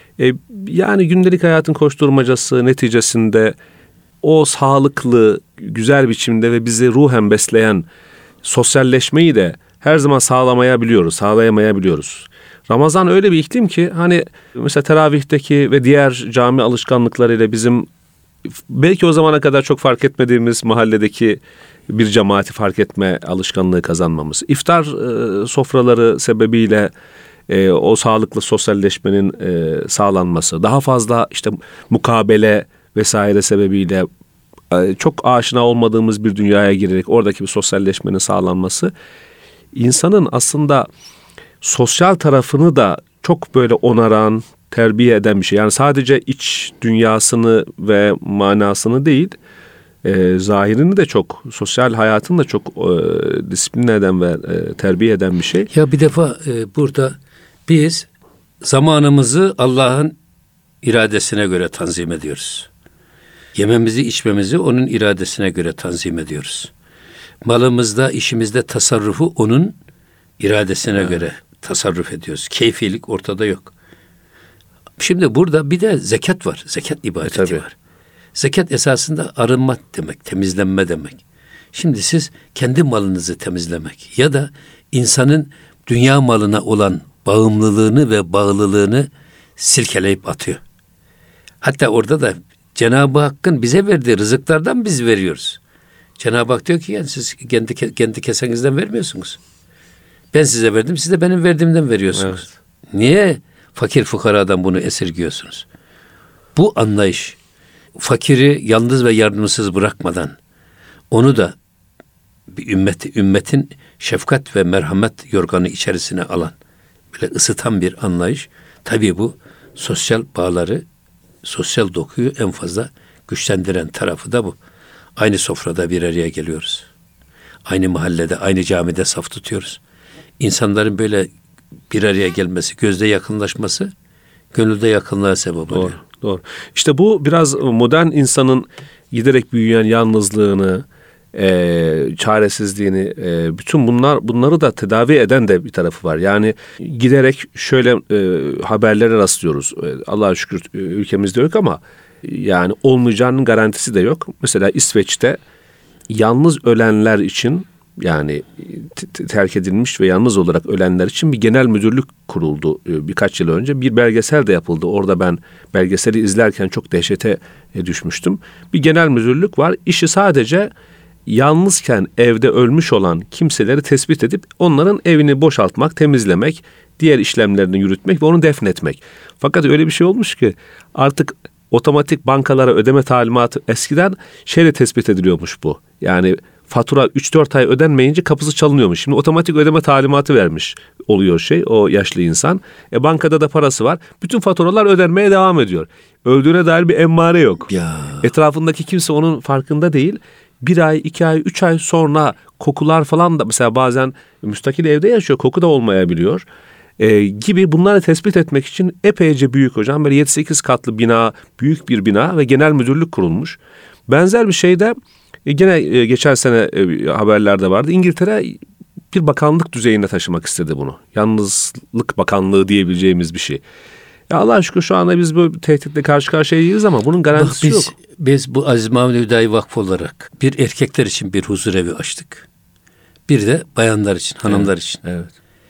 Yani gündelik hayatın koşturmacası neticesinde o sağlıklı, güzel biçimde ve bizi ruhen besleyen sosyalleşmeyi de her zaman sağlayamayabiliyoruz. Ramazan öyle bir iklim ki hani mesela teravihteki ve diğer cami alışkanlıklarıyla bizim belki o zamana kadar çok fark etmediğimiz mahalledeki bir cemaati fark etme alışkanlığı kazanmamız. İftar sofraları sebebiyle o sağlıklı sosyalleşmenin sağlanması, daha fazla işte mukabele vesaire sebebiyle çok aşina olmadığımız bir dünyaya girerek oradaki bir sosyalleşmenin sağlanması insanın aslında sosyal tarafını da çok böyle onaran, terbiye eden bir şey. Yani sadece iç dünyasını ve manasını değil, zahirini de çok, sosyal hayatını da çok disiplin eden ve terbiye eden bir şey. Ya bir defa burada biz zamanımızı Allah'ın iradesine göre tanzim ediyoruz. Yememizi, içmemizi onun iradesine göre tanzim ediyoruz. Malımızda, işimizde tasarrufu onun iradesine göre tasarruf ediyoruz. Keyfilik ortada yok. Şimdi burada bir de zekat var. Zekat ibadeti var. Zekat esasında arınma demek, temizlenme demek. Şimdi siz kendi malınızı temizlemek ya da insanın dünya malına olan bağımlılığını ve bağlılığını silkeleyip atıyor. Hatta orada da Cenab-ı Hakk'ın bize verdiği rızıklardan biz veriyoruz. Cenab-ı Hak diyor ki yani siz kendi kesenizden vermiyorsunuz. Ben size verdim, siz de benim verdiğimden veriyorsunuz. Evet. Niye fakir fukaradan bunu esirgiyorsunuz? Bu anlayış fakiri yalnız ve yardımsız bırakmadan onu da bir ümmetin şefkat ve merhamet yorganı içerisine alan, böyle ısıtan bir anlayış. Tabii bu sosyal bağları, sosyal dokuyu en fazla güçlendiren tarafı da bu. Aynı sofrada bir araya geliyoruz. Aynı mahallede, aynı camide saf tutuyoruz. İnsanların böyle bir araya gelmesi, gözde yakınlaşması, gönülde yakınlığa sebep oluyor. Doğru. İşte bu biraz modern insanın giderek büyüyen yalnızlığını, çaresizliğini, bütün bunları da tedavi eden de bir tarafı var. Yani giderek şöyle haberlere rastlıyoruz. Allah'a şükür ülkemizde yok ama yani olmayacağının garantisi de yok. Mesela İsveç'te yalnız ölenler için, yani terk edilmiş ve yalnız olarak ölenler için bir genel müdürlük kuruldu birkaç yıl önce. Bir belgesel de yapıldı. Orada ben belgeseli izlerken çok dehşete düşmüştüm. Bir genel müdürlük var. İşi sadece yalnızken evde ölmüş olan kimseleri tespit edip onların evini boşaltmak, temizlemek, diğer işlemlerini yürütmek ve onu defnetmek. Fakat öyle bir şey olmuş ki artık otomatik bankalara ödeme talimatı, eskiden şeyle tespit ediliyormuş bu. Yani fatura 3-4 ay ödenmeyince kapısı çalınıyormuş. Şimdi otomatik ödeme talimatı vermiş oluyor o yaşlı insan. Bankada da parası var. Bütün faturalar ödenmeye devam ediyor. Öldüğüne dair bir emmare yok. Ya. Etrafındaki kimse onun farkında değil. 1 ay, 2 ay, 3 ay sonra kokular falan da, mesela bazen müstakil evde yaşıyor, koku da olmayabiliyor. Gibi bunları tespit etmek için epeyce büyük hocam, böyle 7-8 katlı bina, büyük bir bina ve genel müdürlük kurulmuş. Benzer bir şey de gene geçen sene haberlerde vardı. İngiltere bir bakanlık düzeyine taşımak istedi bunu. Yalnızlık bakanlığı diyebileceğimiz bir şey. Ya Allah'a şükür şu anda biz bu tehditle karşı karşıya değiliz ama bunun garantisi yok. Biz bu Aziz Mahmud Hüdayi Vakfı olarak bir erkekler için bir huzur evi açtık. Bir de bayanlar için, hanımlar için. Evet.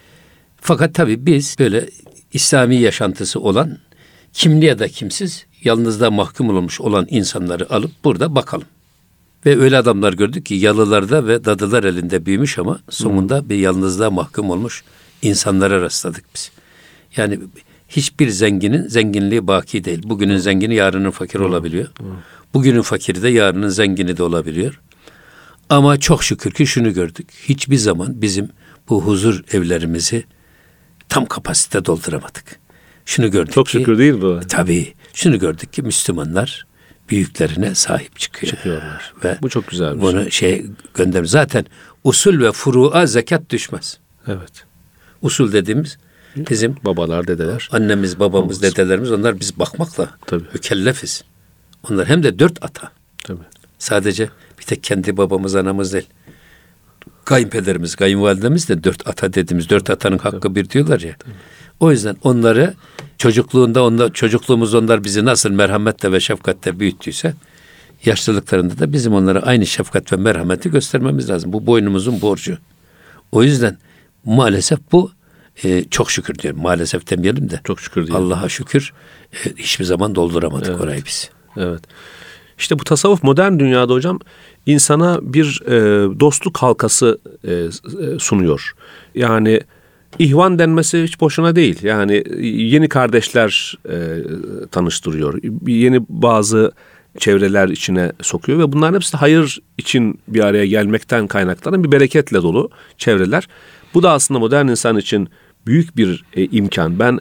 Fakat tabii biz böyle İslami yaşantısı olan, kimli ya da kimsiz, yalnızlığa mahkum olmuş olan insanları alıp burada bakalım. Ve öyle adamlar gördük ki yalılarda ve dadılar elinde büyümüş ama sonunda bir yalnızlığa mahkum olmuş insanlara rastladık biz. Yani hiçbir zenginin zenginliği baki değil. Bugünün zengini yarının fakir olabiliyor. Bugünün fakiri de yarının zengini de olabiliyor. Ama çok şükür ki şunu gördük. Hiçbir zaman bizim bu huzur evlerimizi tam kapasite dolduramadık. Şunu gördük çok ki, şükür değil bu. Tabii. Şunu gördük ki Müslümanlar büyüklerine sahip çıkıyorlar. Ve bu çok güzel bir bunu göndermiş. Zaten usul ve furu'a zekat düşmez. Evet. Usul dediğimiz bizim babalar, dedeler, annemiz, babamız, dedelerimiz, onlar biz bakmakla mükellefiz. Onlar hem de 4 ata. Tabii. Sadece bir tek kendi babamız, anamız değil. Kayınpederimiz, kayınvalidemiz de 4 ata dediğimiz, 4 atanın hakkı bir diyorlar ya. Tabii. O yüzden onları çocukluğumuzda onlar bizi nasıl merhametle ve şefkatle büyüttüyse, yaşlılıklarında da bizim onlara aynı şefkat ve merhameti göstermemiz lazım. Bu boynumuzun borcu. O yüzden maalesef bu çok şükür diyorum. Maalesef demeyelim de. Çok şükür diyelim. Allah'a şükür hiçbir zaman dolduramadık orayı biz. Evet. İşte bu tasavvuf modern dünyada hocam insana bir dostluk halkası sunuyor. Yani İhvan denmesi hiç boşuna değil. Yani yeni kardeşler tanıştırıyor. Yeni bazı çevreler içine sokuyor ve bunların hepsi de hayır için bir araya gelmekten kaynaklanan bir bereketle dolu çevreler. Bu da aslında modern insan için büyük bir imkan. Ben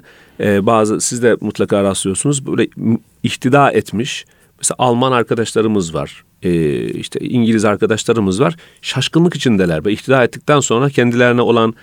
siz de mutlaka rastlıyorsunuz, böyle ihtida etmiş mesela Alman arkadaşlarımız var. İşte İngiliz arkadaşlarımız var. Şaşkınlık içindeler ve ihtida ettikten sonra kendilerine olan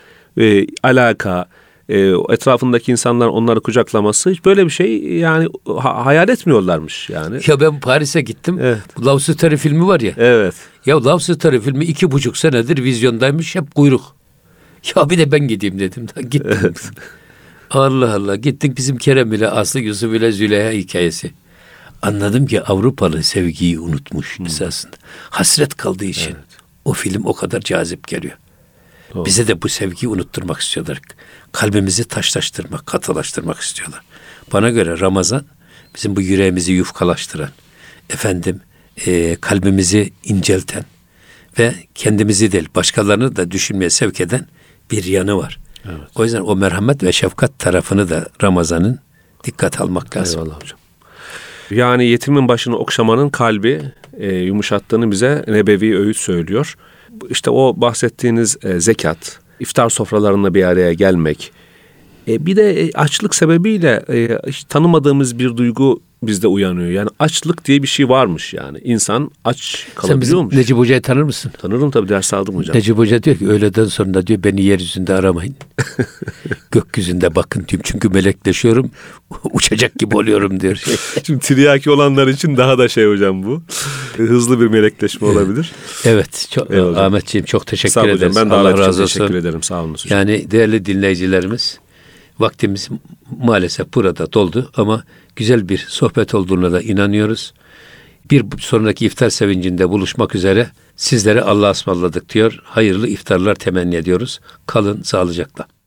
alaka, etrafındaki insanlar onları kucaklaması, hiç böyle bir şey yani hayal etmiyorlarmış yani. Ya ben Paris'e gittim. Evet. Love Story filmi var ya. Evet. Ya Love Story filmi 2,5 senedir vizyondaymış, hep kuyruk. Ya bir de ben gideyim dedim. Gittim. Evet. Allah Allah. Gittik bizim Kerem ile Aslı, Yusuf ile Züleyha hikayesi. Anladım ki Avrupalı sevgiyi unutmuş esasında. Hasret kaldığı için o film o kadar cazip geliyor. Doğru. Bize de bu sevgiyi unutturmak istiyorlar. Kalbimizi taşlaştırmak, katılaştırmak istiyorlar. Bana göre Ramazan bizim bu yüreğimizi yufkalaştıran, kalbimizi incelten ve kendimizi değil başkalarını da düşünmeye sevk eden bir yanı var. Evet. O yüzden o merhamet ve şefkat tarafını da Ramazan'ın dikkat almak lazım. Eyvallah hocam. Yani yetimin başını okşamanın kalbi yumuşattığını bize nebevi öğüt söylüyor. İşte o bahsettiğiniz zekat, iftar sofralarında bir araya gelmek, bir de açlık sebebiyle hiç tanımadığımız bir duygu bizde uyanıyor. Yani açlık diye bir şey varmış yani. İnsan aç kalabiliyormuş. Necip Hoca'yı tanır mısın? Tanırım tabii, ders aldım hocam. Necip Hoca diyor ki öğleden sonra diyor beni yeryüzünde aramayın. Gökyüzünde bakın diyor. Çünkü melekleşiyorum. Uçacak gibi oluyorum diyor. Şimdi tiryaki olanlar için daha da hocam bu. Hızlı bir melekleşme olabilir. Evet. Ahmetciğim çok teşekkür Sağ ederiz. Ben de Allah razı olsun. teşekkür ederim. Sağ olun hocam. Yani değerli dinleyicilerimiz, vaktimiz maalesef burada doldu ama güzel bir sohbet olduğuna da inanıyoruz. Bir sonraki iftar sevincinde buluşmak üzere sizlere Allah'a ısmarladık diyor. Hayırlı iftarlar temenni ediyoruz. Kalın sağlıcakla.